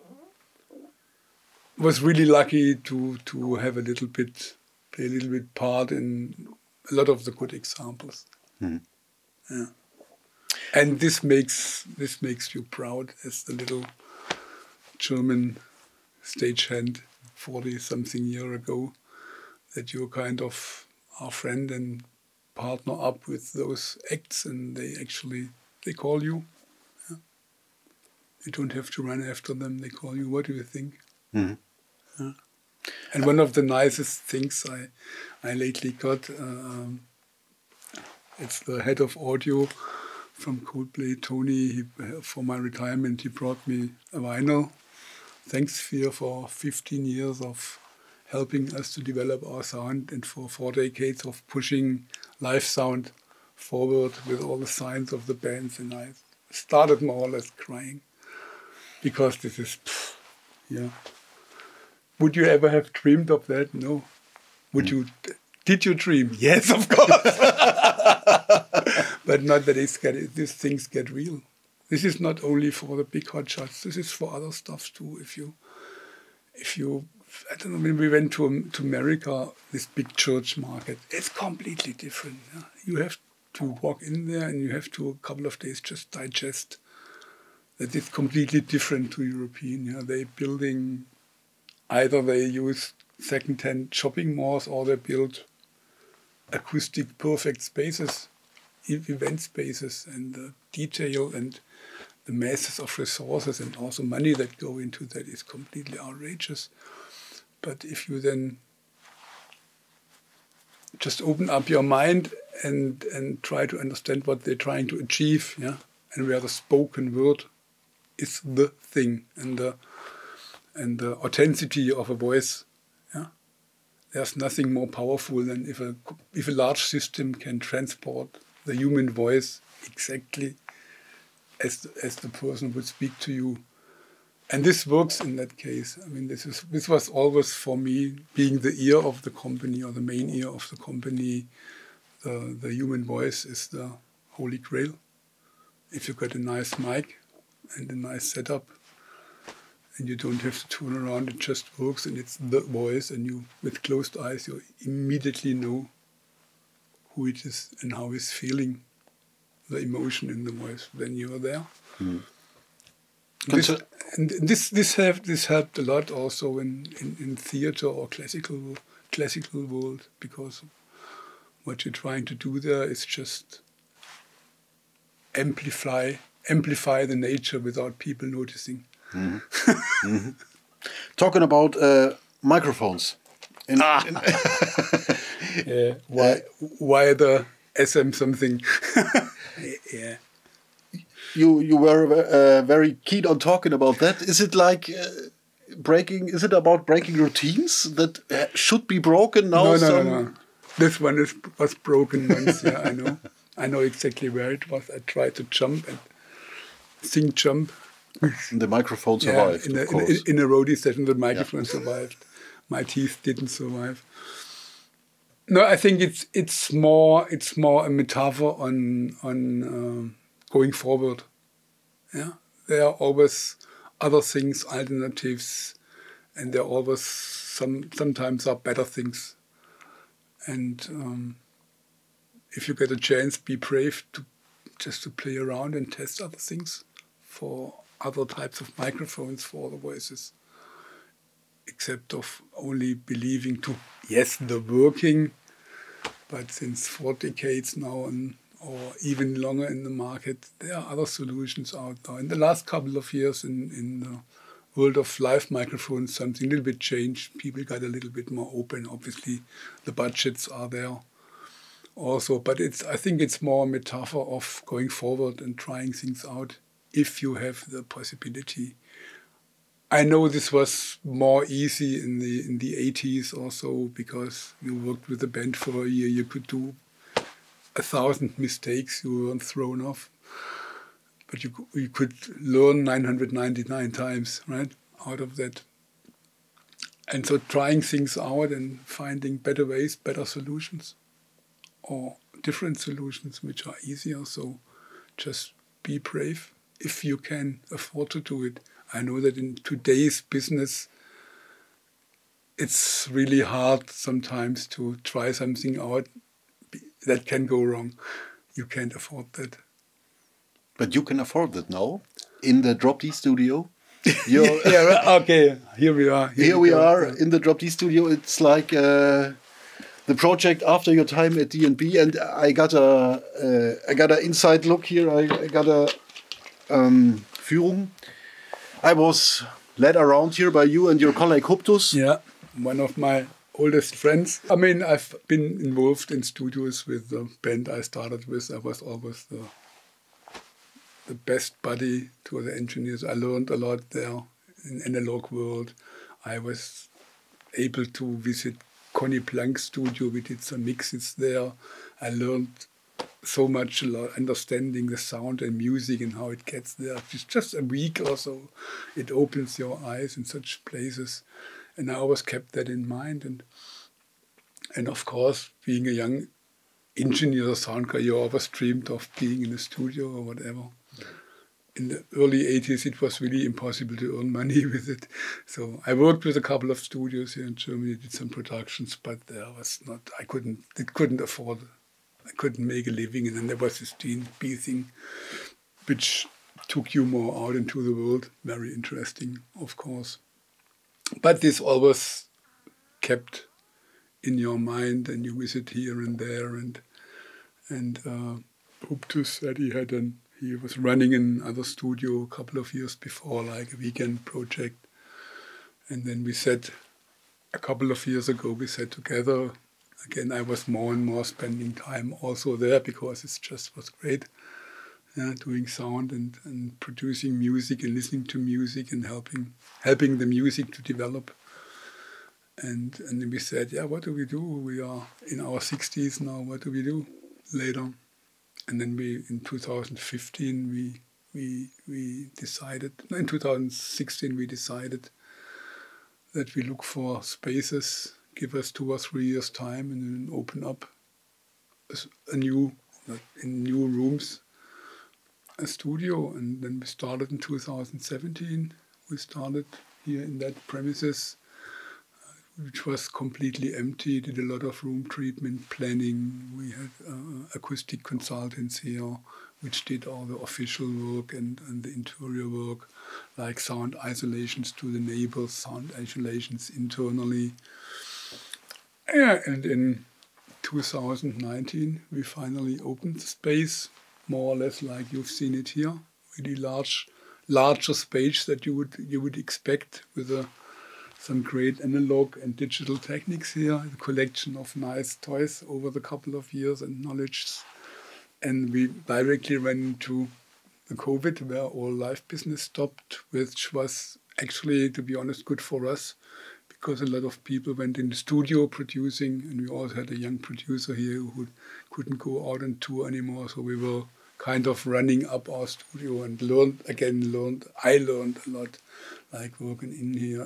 Speaker 2: was really lucky to have play a little bit part in a lot of the good examples.
Speaker 1: Mm.
Speaker 2: Yeah. And this makes you proud as the little German stagehand 40-something year ago, that you kind of are friend and partner up with those acts, and they call you. Yeah. You don't have to run after them. They call you. What do you think?
Speaker 1: Mm.
Speaker 2: Yeah. And one of the nicest things I lately got, it's the head of audio from Coldplay, Tony. For my retirement, he brought me a vinyl. Thanks, Sphere, for 15 years of helping us to develop our sound, and for 4 decades of pushing live sound forward with all the signs of the bands. And I started more or less crying, because this is, yeah. Would you ever have dreamed of that? No. Did you dream? Yes, of course. But not that these things get real. This is not only for the big hot shots. This is for other stuff too. If you, I don't know, when we went to America, this big church market, it's completely different. Yeah? You have to walk in there, and you have to a couple of days just digest that it's completely different to European. Yeah? Either they use second-hand shopping malls, or they build acoustic perfect spaces, event spaces, and the detail and the masses of resources and also money that go into that is completely outrageous. But if you then just open up your mind and try to understand what they're trying to achieve, yeah, and where the spoken word is the thing, and the authenticity of a voice, yeah, there's nothing more powerful than if a large system can transport the human voice exactly as the person would speak to you. And this works in that case. I mean, this was always for me, being the ear of the company, or the main ear of the company. The human voice is the holy grail. If you got a nice mic and a nice setup, and you don't have to turn around, it just works, and it's the voice, and you, with closed eyes, you immediately know who it is and how he's feeling, the emotion in the voice. Then you are there. Mm. This helped a lot also in theater or classical world, because what you're trying to do there is just amplify the nature without people noticing.
Speaker 1: Mm-hmm. Mm-hmm. Talking about microphones.
Speaker 2: Why the SM something? Yeah.
Speaker 1: You were very keen on talking about that. Is it like breaking? Is it about breaking routines that should be broken now?
Speaker 2: No. This one was broken once. Yeah, I know. I know exactly where it was. I tried to jump and sing jump.
Speaker 1: The microphone survived.
Speaker 2: In a roadie session, the microphone survived. My teeth didn't survive. No, I think it's more a metaphor on going forward. Yeah, there are always other things, alternatives, and there are always sometimes are better things. And if you get a chance, be brave to play around and test other things for other types of microphones for the voices, except of only believing they're working, but since 4 decades now or even longer in the market, there are other solutions out there. In the last couple of years in the world of live microphones, something a little bit changed. People got a little bit more open. Obviously, the budgets are there. also. But I think it's more a metaphor of going forward and trying things out if you have the possibility. I know this was more easy in the 80s or so, because you worked with a band for a year. You could do 1,000 mistakes. You weren't thrown off. But you could learn 999 times, right, out of that. And so trying things out and finding better ways, better solutions, or different solutions which are easier. So just be brave if you can afford to do it. I know that in today's business, it's really hard sometimes to try something out that can go wrong. You can't afford that.
Speaker 1: But you can afford that now in the Drop D studio.
Speaker 2: Yeah, okay, here we are.
Speaker 1: Here we are in the Drop D studio. It's like the project after your time at D&B, and I got a inside look here. I got a Führung. I was led around here by you and your colleague Huptus.
Speaker 2: Yeah, one of my oldest friends. I mean, I've been involved in studios with the band I started with. I was always the best buddy to the engineers. I learned a lot there in analog world. I was able to visit Conny Plank's studio. We did some mixes there. I learned so much, understanding the sound and music and how it gets there. It's just a week or so. It opens your eyes in such places. And I always kept that in mind. And of course, being a young engineer, sound guy, you always dreamed of being in a studio or whatever. In the early 80s, it was really impossible to earn money with it. So I worked with a couple of studios here in Germany, did some productions, but there was not, I couldn't afford it. I couldn't make a living. And then there was this D&B thing, which took you more out into the world. Very interesting, of course. But this always kept in your mind, and you visit here and there. And Huptus said he was running another studio a couple of years before, like a weekend project. And then we said, a couple of years ago, we sat together. Again, I was more and more spending time also there, because it just was great, doing sound and producing music and listening to music and helping the music to develop. And then we said, yeah, what do we do? We are in our 60s now. What do we do later? And then in 2015, we decided, in 2016, we decided that we look for spaces, give us 2 or 3 years time, and then open up in new rooms, a studio. And then we started in 2017. We started here in that premises, which was completely empty. Did a lot of room treatment planning. We had acoustic consultants here, which did all the official work and the interior work, like sound isolations to the neighbors, sound isolations internally. Yeah, and in 2019, we finally opened the space, more or less like you've seen it here. Really larger space that you would expect, with some great analog and digital techniques here, a collection of nice toys over the couple of years and knowledge. And we directly ran into the COVID, where all live business stopped, which was actually, to be honest, good for us, because a lot of people went in the studio producing, and we also had a young producer here who couldn't go out on tour anymore. So we were kind of running up our studio and I learned a lot, like working in here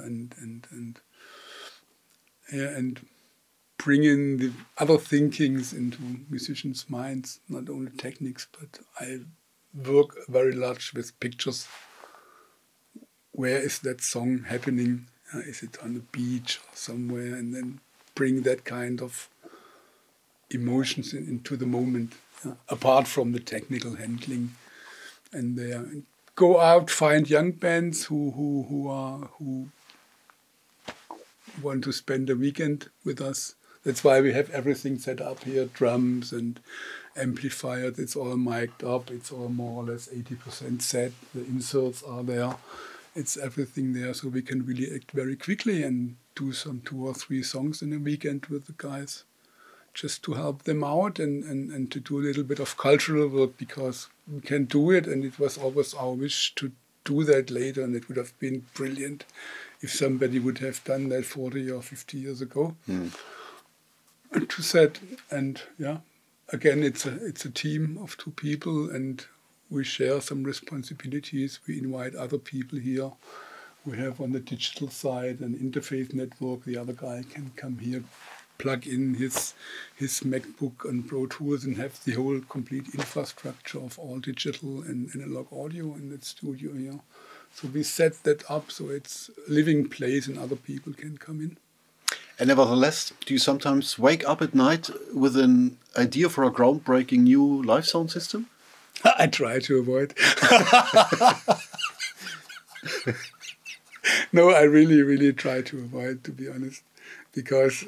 Speaker 2: and bringing the other thinkings into musicians' minds, not only techniques, but I work very large with pictures. Where is that song happening? Is it on the beach or somewhere? And then bring that kind of emotions into the moment, apart from the technical handling. And go out, find young bands who want to spend a weekend with us. That's why we have everything set up here, drums and amplifiers. It's all mic'd up. It's all more or less 80% set. The inserts are there. It's everything there, so we can really act very quickly and do some 2 or 3 songs in a weekend with the guys. just to help them out and to do a little bit of cultural work, because we can do it, and it was always our wish to do that later, and it would have been brilliant if somebody would have done that 40 or 50 years ago. And to that, and yeah, again, it's a team of 2 people, and we share some responsibilities. We invite other people here. We have on the digital side an interface network. The other guy can come here, plug in his MacBook and Pro Tools, and have the whole complete infrastructure of all digital and analog audio in that studio here. So we set that up so it's a living place and other people can come in.
Speaker 1: And nevertheless, do you sometimes wake up at night with an idea for a groundbreaking new live sound system?
Speaker 2: I try to avoid. No, I really, really try to avoid, to be honest, because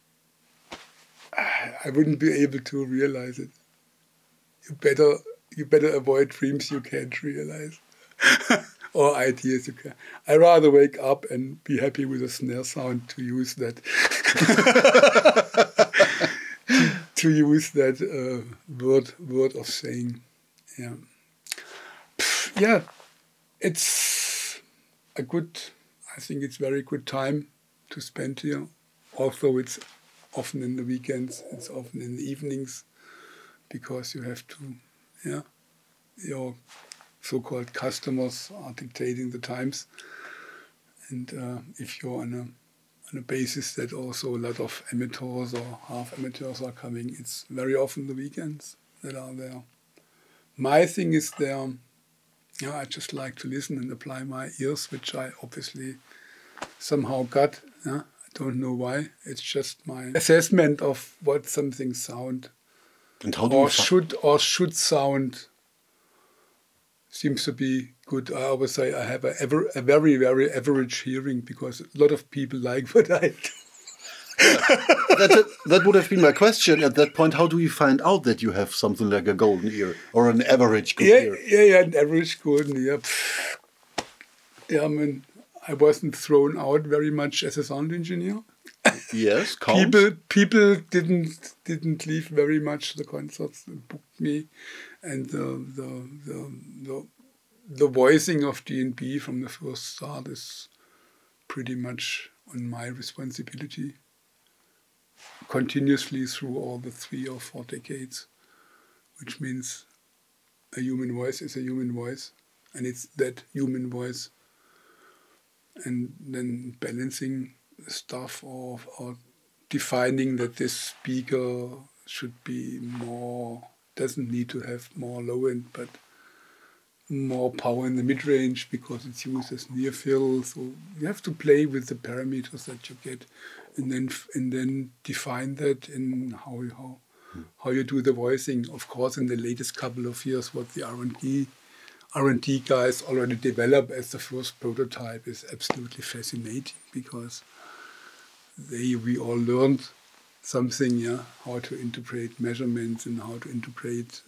Speaker 2: I wouldn't be able to realize it. You better avoid dreams you can't realize. Or ideas you can. I rather wake up and be happy with a snare sound to use that. to use that word of saying. Yeah. Yeah, it's a good, I think it's very good time to spend here. Although it's often in the weekends, it's often in the evenings, because you have to, yeah, your so-called customers are dictating the times, and if you're on a basis that also a lot of amateurs or half amateurs are coming, it's very often the weekends that are there. My thing is there, I just like to listen and apply my ears, which I obviously somehow got. I don't know why. It's just my assessment of what something sound
Speaker 1: and how do
Speaker 2: or should sound. Seems to be good. I always say I have a very, very average hearing, because a lot of people like what I do.
Speaker 1: That would have been my question at that point. How do you find out that you have something like a golden ear or an average good ear?
Speaker 2: Yeah, an average golden ear. Yeah, I mean, I wasn't thrown out very much as a sound engineer.
Speaker 1: Yes, counts.
Speaker 2: People didn't leave very much the concerts and booked me, and the voicing of DNB from the first start is pretty much on my responsibility, continuously through all the 3 or 4 decades, which means a human voice is a human voice, and it's that human voice, and then balancing stuff or defining that this speaker should be more, doesn't need to have more low end, but more power in the mid-range, because it's used as near fill. So you have to play with the parameters that you get, and then define that in how you do the voicing. Of course, in the latest couple of years, what the R&D guys already developed as the first prototype is absolutely fascinating, because we all learned something, how to interpret measurements and how to interpret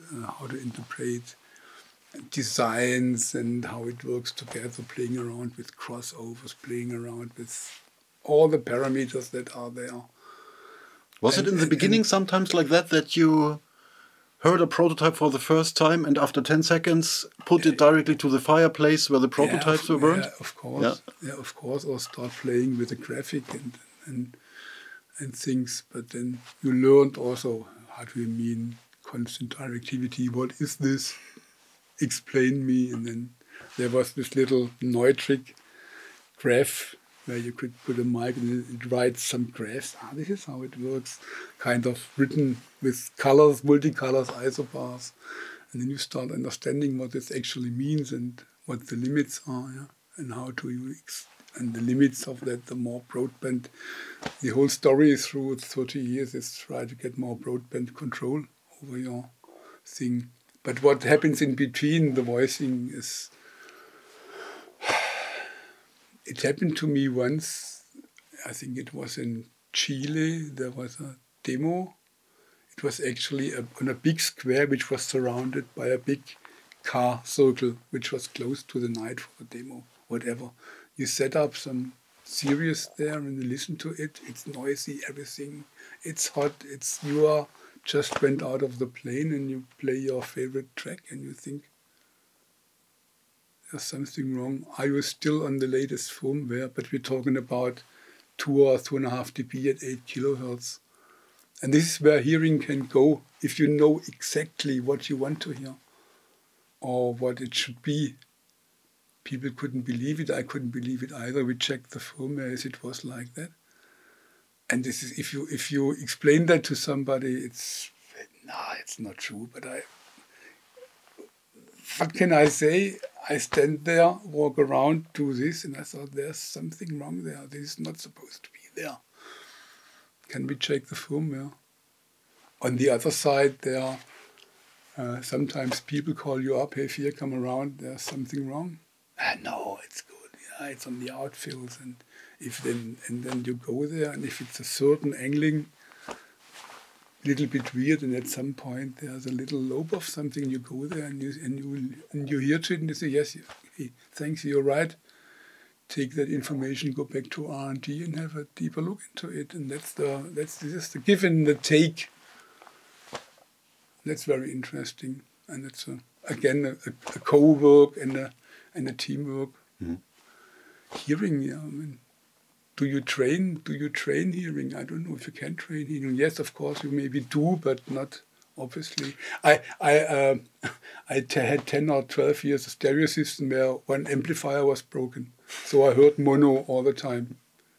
Speaker 2: designs and how it works together, playing around with crossovers, playing around with all the parameters that are there.
Speaker 1: Was it in the beginning sometimes like that you heard a prototype for the first time and after 10 seconds put it directly to the fireplace where the prototypes were burned?
Speaker 2: Yeah, of course. Yeah, of course. Or start playing with the graphic and things. But then you learned also, how do you mean constant directivity? What is this? Explain me. And then there was this little Neutrik graph where you could put a mic and it writes some graphs. This is how it works, kind of written with colors, multicolors, isobars. And then you start understanding what this actually means and what the limits are, and how to use. And the limits of that, the more broadband. The whole story through 30 years is try to get more broadband control over your thing. But what happens in between the voicing is... It happened to me once, I think it was in Chile, there was a demo. It was actually on a big square which was surrounded by a big car circle which was closed to the night for the demo, whatever. You set up some serious there when you listen to it. It's noisy, everything. It's hot. You are just went out of the plane and you play your favorite track and you think there's something wrong. Are you still on the latest firmware? But we're talking about 2 or 2.5 dB at 8 kilohertz. And this is where hearing can go if you know exactly what you want to hear or what it should be. People couldn't believe it. I couldn't believe it either. We checked the firmware as it was like that. And this is if you explain that to somebody, it's not true. But what can I say? I stand there, walk around, do this, and I thought there's something wrong there. This is not supposed to be there. Can we check the firmware? On the other side, there are sometimes people call you up, hey, Fear, come around, there's something wrong. No, it's good. Yeah, it's on the outfills, and then you go there, and if it's a certain angling, little bit weird, and at some point there's a little lobe of something, you go there and you hear it, and you say, yes, thanks, you're right. Take that information, go back to R&D and have a deeper look into it, and that's just the give and the take. That's very interesting, and it's again a co-work and a teamwork. Mm-hmm. Hearing, yeah, I mean, do you train hearing? I don't know if you can train hearing. Yes, of course you maybe do, but not obviously. I had 10 or 12 years of stereo system where one amplifier was broken, so I heard mono all the time.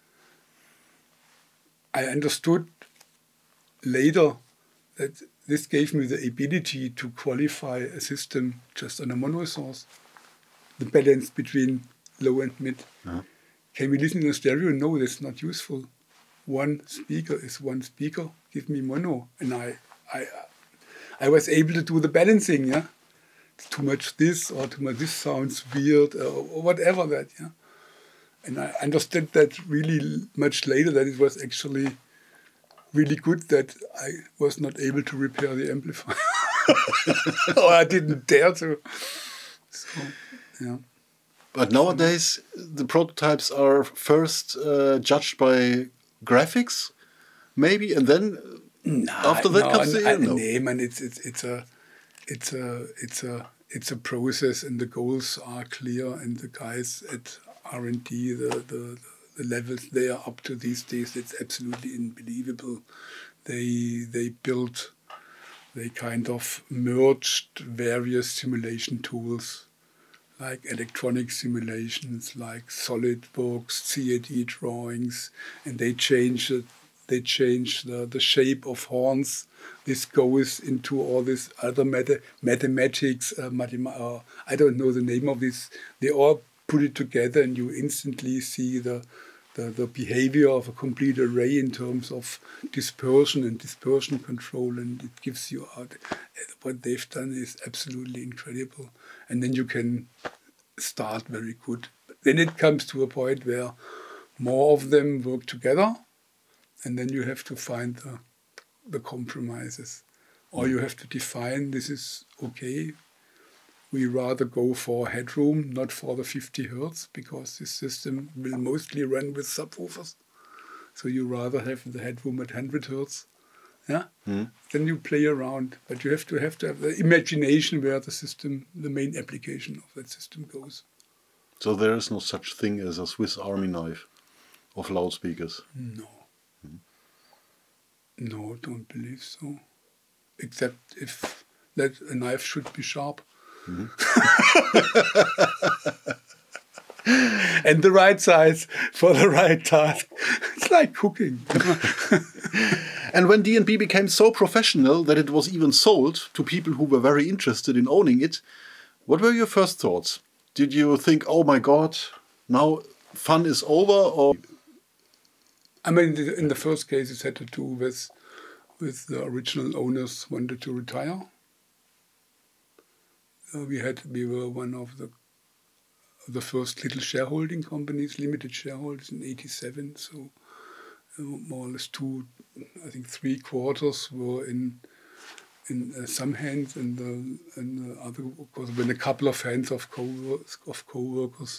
Speaker 2: I understood later that this gave me the ability to qualify a system just on a mono source, the balance between low and mid. Uh-huh. Can we listen in stereo? No, that's not useful. One speaker is one speaker. Give me mono, and I was able to do the balancing. Yeah, it's too much this or too much this sounds weird or whatever that. Yeah, and I understood that really much later that it was actually really good that I was not able to repair the amplifier, or I didn't dare to. So, yeah.
Speaker 1: But nowadays, the prototypes are first judged by graphics, maybe, and then after that comes the ear. No,
Speaker 2: man, it's a process, and the goals are clear, and the guys at R&D, the levels they are up to these days, it's absolutely unbelievable. They kind of merged various simulation tools, like electronic simulations, like SolidWorks, CAD drawings, and they change the shape of horns. This goes into all this other mathematics. I don't know the name of this. They all put it together, and you instantly see the behavior of a complete array in terms of dispersion and dispersion control, and it gives you out. What they've done is absolutely incredible. And then you can start very good. Then it comes to a point where more of them work together, and then you have to find the compromises. Or you have to define, this is okay. We rather go for headroom, not for the 50 hertz, because this system will mostly run with subwoofers. So you rather have the headroom at 100 hertz. Yeah? Mm. Then you play around, but you have to have the imagination where the system, the main application of that system goes.
Speaker 1: So there is no such thing as a Swiss Army knife of loudspeakers?
Speaker 2: No. Mm. No, don't believe so. Except if that a knife should be sharp. Mm-hmm. And the right size for the right task. It's like cooking.
Speaker 1: And when D&B became so professional that it was even sold to people who were very interested in owning it, what were your first thoughts? Did you think, oh my God, now fun is over? Or
Speaker 2: I mean, in the first case, it had to do with the original owners wanted to retire. We were one of the first little shareholding companies, limited shareholders in '87. So more or less 3/4 were in some hands, and the other, of course, when a couple of hands of co-workers,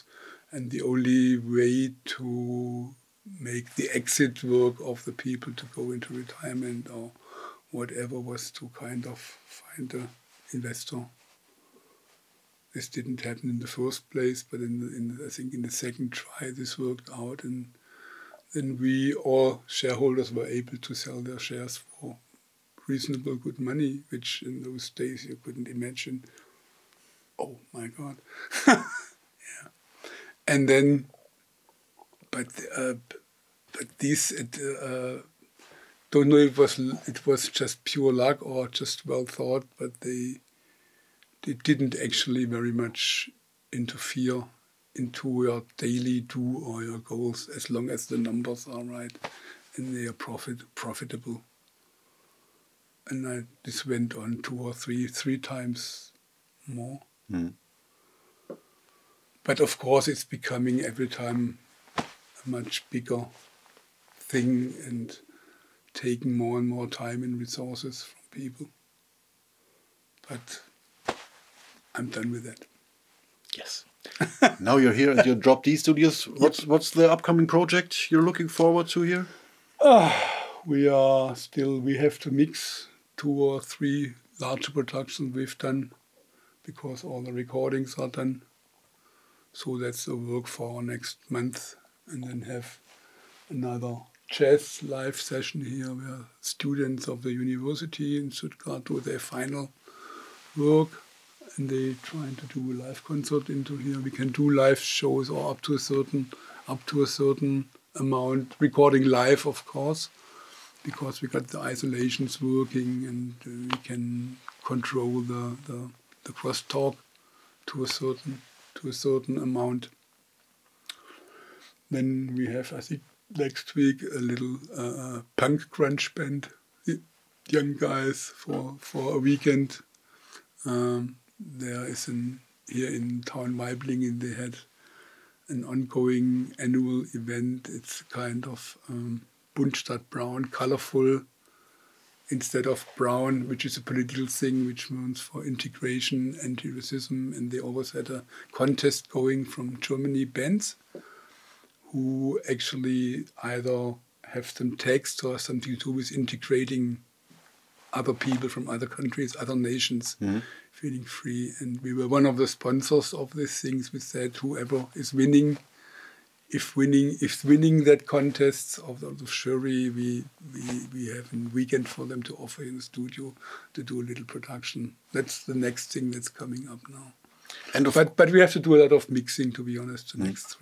Speaker 2: And the only way to make the exit work of the people to go into retirement or whatever was to kind of find an investor. This didn't happen in the first place, but I think in the second try this worked out, and then we all shareholders were able to sell their shares for reasonable good money, which in those days you couldn't imagine. Oh my God! Yeah, and then, but these don't know if it was just pure luck or just well thought, but they didn't actually very much interfere into your daily do or your goals, as long as the numbers are right and they are profitable. And this went on 2 or 3 times more. Mm. But of course, it's becoming every time a much bigger thing and taking more and more time and resources from people. But I'm done with that.
Speaker 1: Yes. Now you're here at your Drop D Studios. What's the upcoming project you're looking forward to here?
Speaker 2: We have to mix 2 or 3 larger productions we've done because all the recordings are done. So that's the work for next month, and then have another jazz live session here where students of the university in Stuttgart do their final work. And they trying to do a live concert into here. We can do live shows or up to a certain amount, recording live, of course, because we got the isolations working and we can control the crosstalk to a certain amount. Then we have, I think, next week a little punk grunge band, young guys for a weekend. There is here in town Waiblingen, they had an ongoing annual event. It's kind of bunt statt braun, colorful, instead of brown, which is a political thing, which means for integration, anti-racism. And they always had a contest going from Germany, bands who actually either have some text or something to do with integrating other people from other countries, other nations, feeling free. And we were one of the sponsors of these things. We said whoever is winning, if winning that contest of the jury, we have a weekend for them to offer in the studio to do a little production. That's the next thing that's coming up now. But we have to do a lot of mixing, to be honest, the next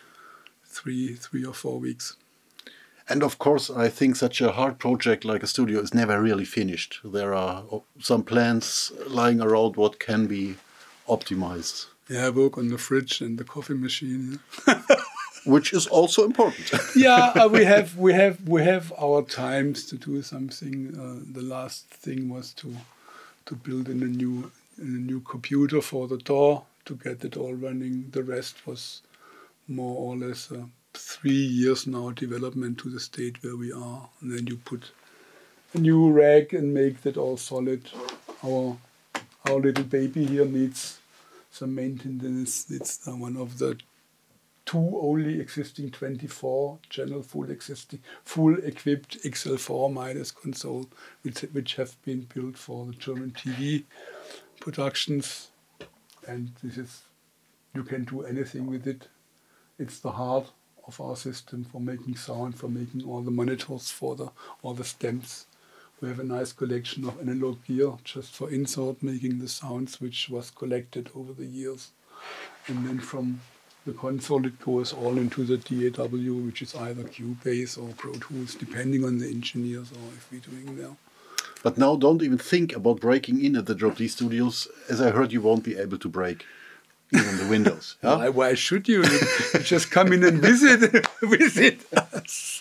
Speaker 2: three or 4 weeks.
Speaker 1: And of course, I think such a hard project like a studio is never really finished. There are some plans lying around what can be optimized.
Speaker 2: Yeah, I work on the fridge and the coffee machine.
Speaker 1: Which is also important.
Speaker 2: Yeah, we have our times to do something. The last thing was to build in a new computer for the door to get it all running. The rest was more or less 3 years now development to the state where we are, and then you put a new rack and make that all solid. Our little baby here needs some maintenance. It's one of the 2 only existing 24-channel full equipped XL4 Midas console, which have been built for the German TV productions, and you can do anything with it. It's the heart of our system for making sound, for making all the monitors, for all the stems. We have a nice collection of analog gear just for insert, making the sounds which was collected over the years. And then from the console it goes all into the DAW, which is either Cubase or Pro Tools, depending on the engineers or if we're doing well.
Speaker 1: But now don't even think about breaking in at the Drop D Studios, as I heard you won't be able to break even the windows. Yeah?
Speaker 2: Why should you? You just come in and visit us.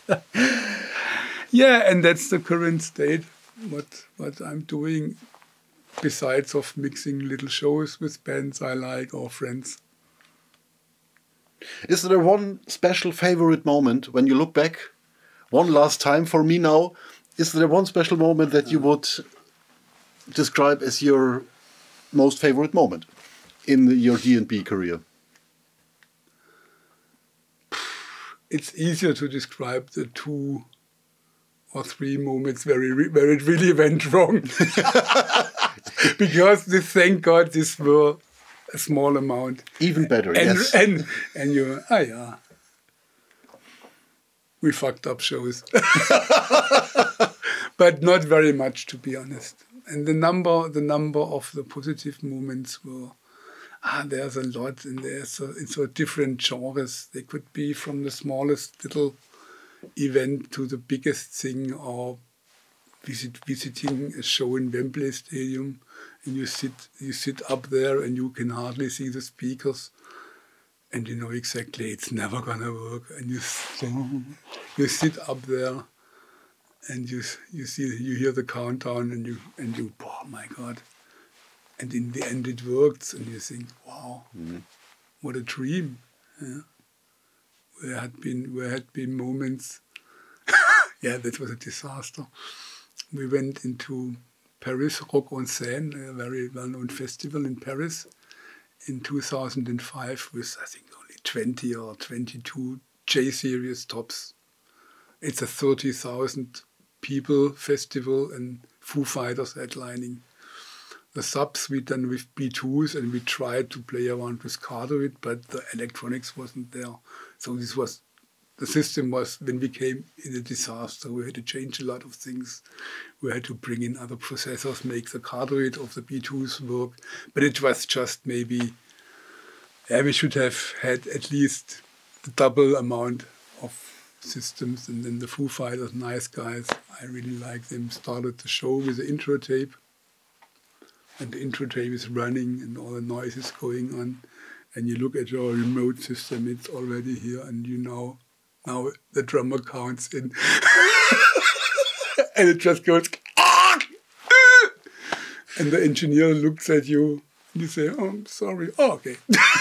Speaker 2: Yeah, and that's the current state. What I'm doing, besides of mixing little shows with bands I like or friends.
Speaker 1: Is there one special favorite moment when you look back? One last time for me now. Is there one special moment that you would describe as your most favorite moment in your D&B career?
Speaker 2: it's easier to describe the 2 or 3 moments where it really went wrong. Because thank God, this were a small amount.
Speaker 1: Even better,
Speaker 2: and,
Speaker 1: yes.
Speaker 2: And you, yeah, we fucked up shows. But not very much, to be honest. And the number of the positive moments were, there's a lot, and it's a different genres. They could be from the smallest little event to the biggest thing, or visiting a show in Wembley Stadium, and you sit up there and you can hardly see the speakers, and you know exactly it's never gonna work, and you sit up there, and you hear the countdown, and you oh my God, and in the end it works, and you think, wow, what a dream. Yeah. There had been moments. Yeah, that was a disaster. We went into Paris, Rock en Seine, a very well-known festival in Paris, in 2005 with, I think, only 20 or 22 J-Series tops. It's a 30,000 people festival, and Foo Fighters headlining. The subs we done with B2s, and we tried to play around with Cardioid, but the electronics wasn't there. So the system was, when we came in a disaster, we had to change a lot of things. We had to bring in other processors, make the Cardioid of the B2s work. But it was just maybe, we should have had at least the double amount of systems. And then the Foo Fighters, nice guys, I really like them, started the show with the intro tape. And the intro tape is running and all the noise is going on. And you look at your remote system, it's already here, and you know, now the drummer counts in. And it just goes, and the engineer looks at you, and you say, oh, I'm sorry. Oh, okay.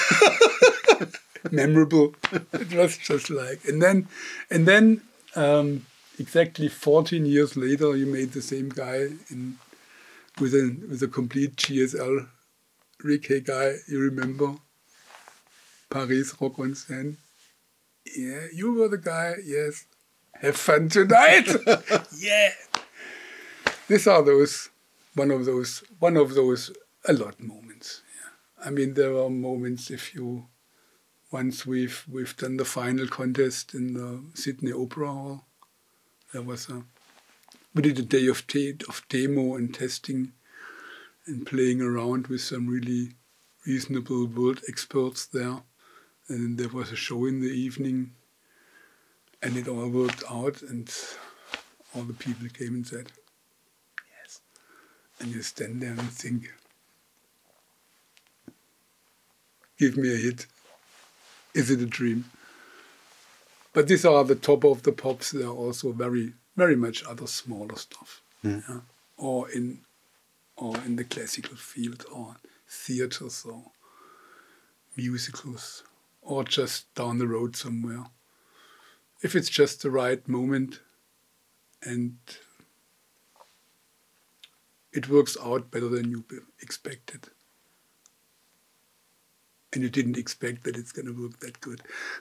Speaker 2: Memorable. It was just like, and then exactly 14 years later, you made the same guy with a complete GSL Rick guy, you remember? Paris, Rock en Seine. Yeah, you were the guy, yes. Have fun tonight. Yeah. These are one of those a lot moments. Yeah. I mean, there are moments once we've done the final contest in the Sydney Opera Hall. We did a day of demo and testing and playing around with some really reasonable world experts there. And there was a show in the evening, and it all worked out, and all the people came and said, yes. And you stand there and think, give me a hit. Is it a dream? But these are the top of the pops. There are also very, very much other smaller stuff. Yeah? Or in the classical field, or theaters, or musicals, or just down the road somewhere. If it's just the right moment and it works out better than you expected, and you didn't expect that it's going to work that good.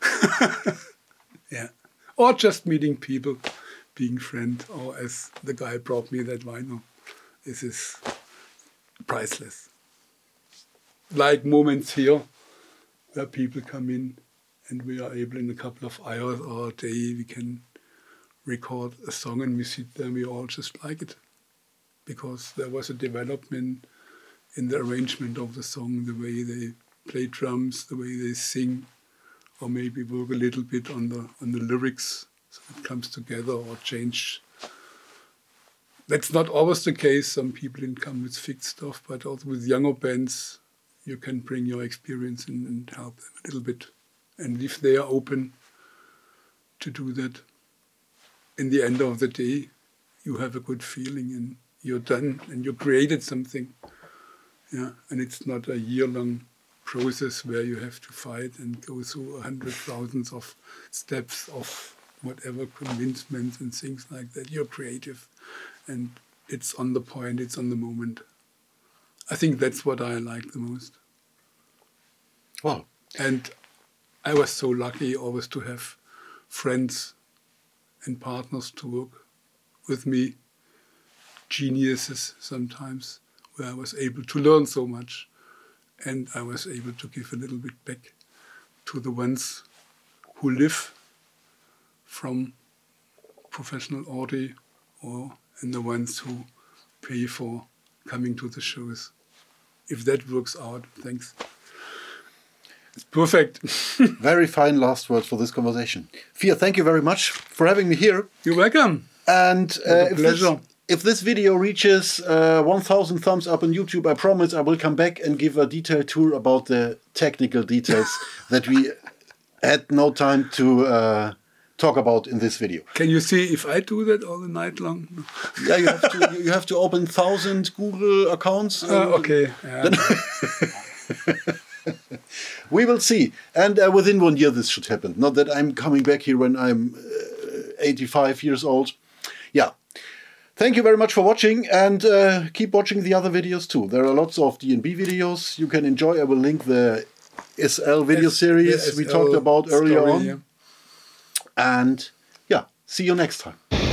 Speaker 2: Yeah. Or just meeting people, being friend, or as the guy brought me that vinyl. This is priceless. Like moments here, where people come in and we are able in a couple of hours or a day, we can record a song and we sit there and we all just like it. Because there was a development in the arrangement of the song, the way they play drums, the way they sing, or maybe work a little bit on the lyrics so it comes together, or change. That's not always the case. Some people didn't come with fixed stuff, but also with younger bands, you can bring your experience and help them a little bit. And if they are open to do that, in the end of the day, you have a good feeling and you're done and you created something. Yeah, and it's not a year-long process where you have to fight and go through 100,000 of steps of whatever convincements and things like that. You're creative and it's on the point, it's on the moment. I think that's what I like the most.
Speaker 1: Wow.
Speaker 2: And I was so lucky always to have friends and partners to work with me, geniuses sometimes, where I was able to learn so much, and I was able to give a little bit back to the ones who live from professional audio, and the ones who pay for coming to the shows. If that works out, thanks. It's perfect.
Speaker 1: Very fine last words for this conversation. Fia, thank you very much for having me here.
Speaker 2: You're welcome.
Speaker 1: And
Speaker 2: pleasure.
Speaker 1: If this video reaches 1,000 thumbs up on YouTube, I promise I will come back and give a detailed tour about the technical details that we had no time to talk about in this video.
Speaker 2: Can you see if I do that all the night long?
Speaker 1: Yeah, you have to open 1,000 Google accounts.
Speaker 2: Okay. Yeah.
Speaker 1: We will see. And within 1 year this should happen. Not that I'm coming back here when I'm 85 years old. Yeah. Thank you very much for watching, and keep watching the other videos too. There are lots of D&B videos you can enjoy. I will link the SL video series we talked about earlier on. Yeah. And yeah, see you next time.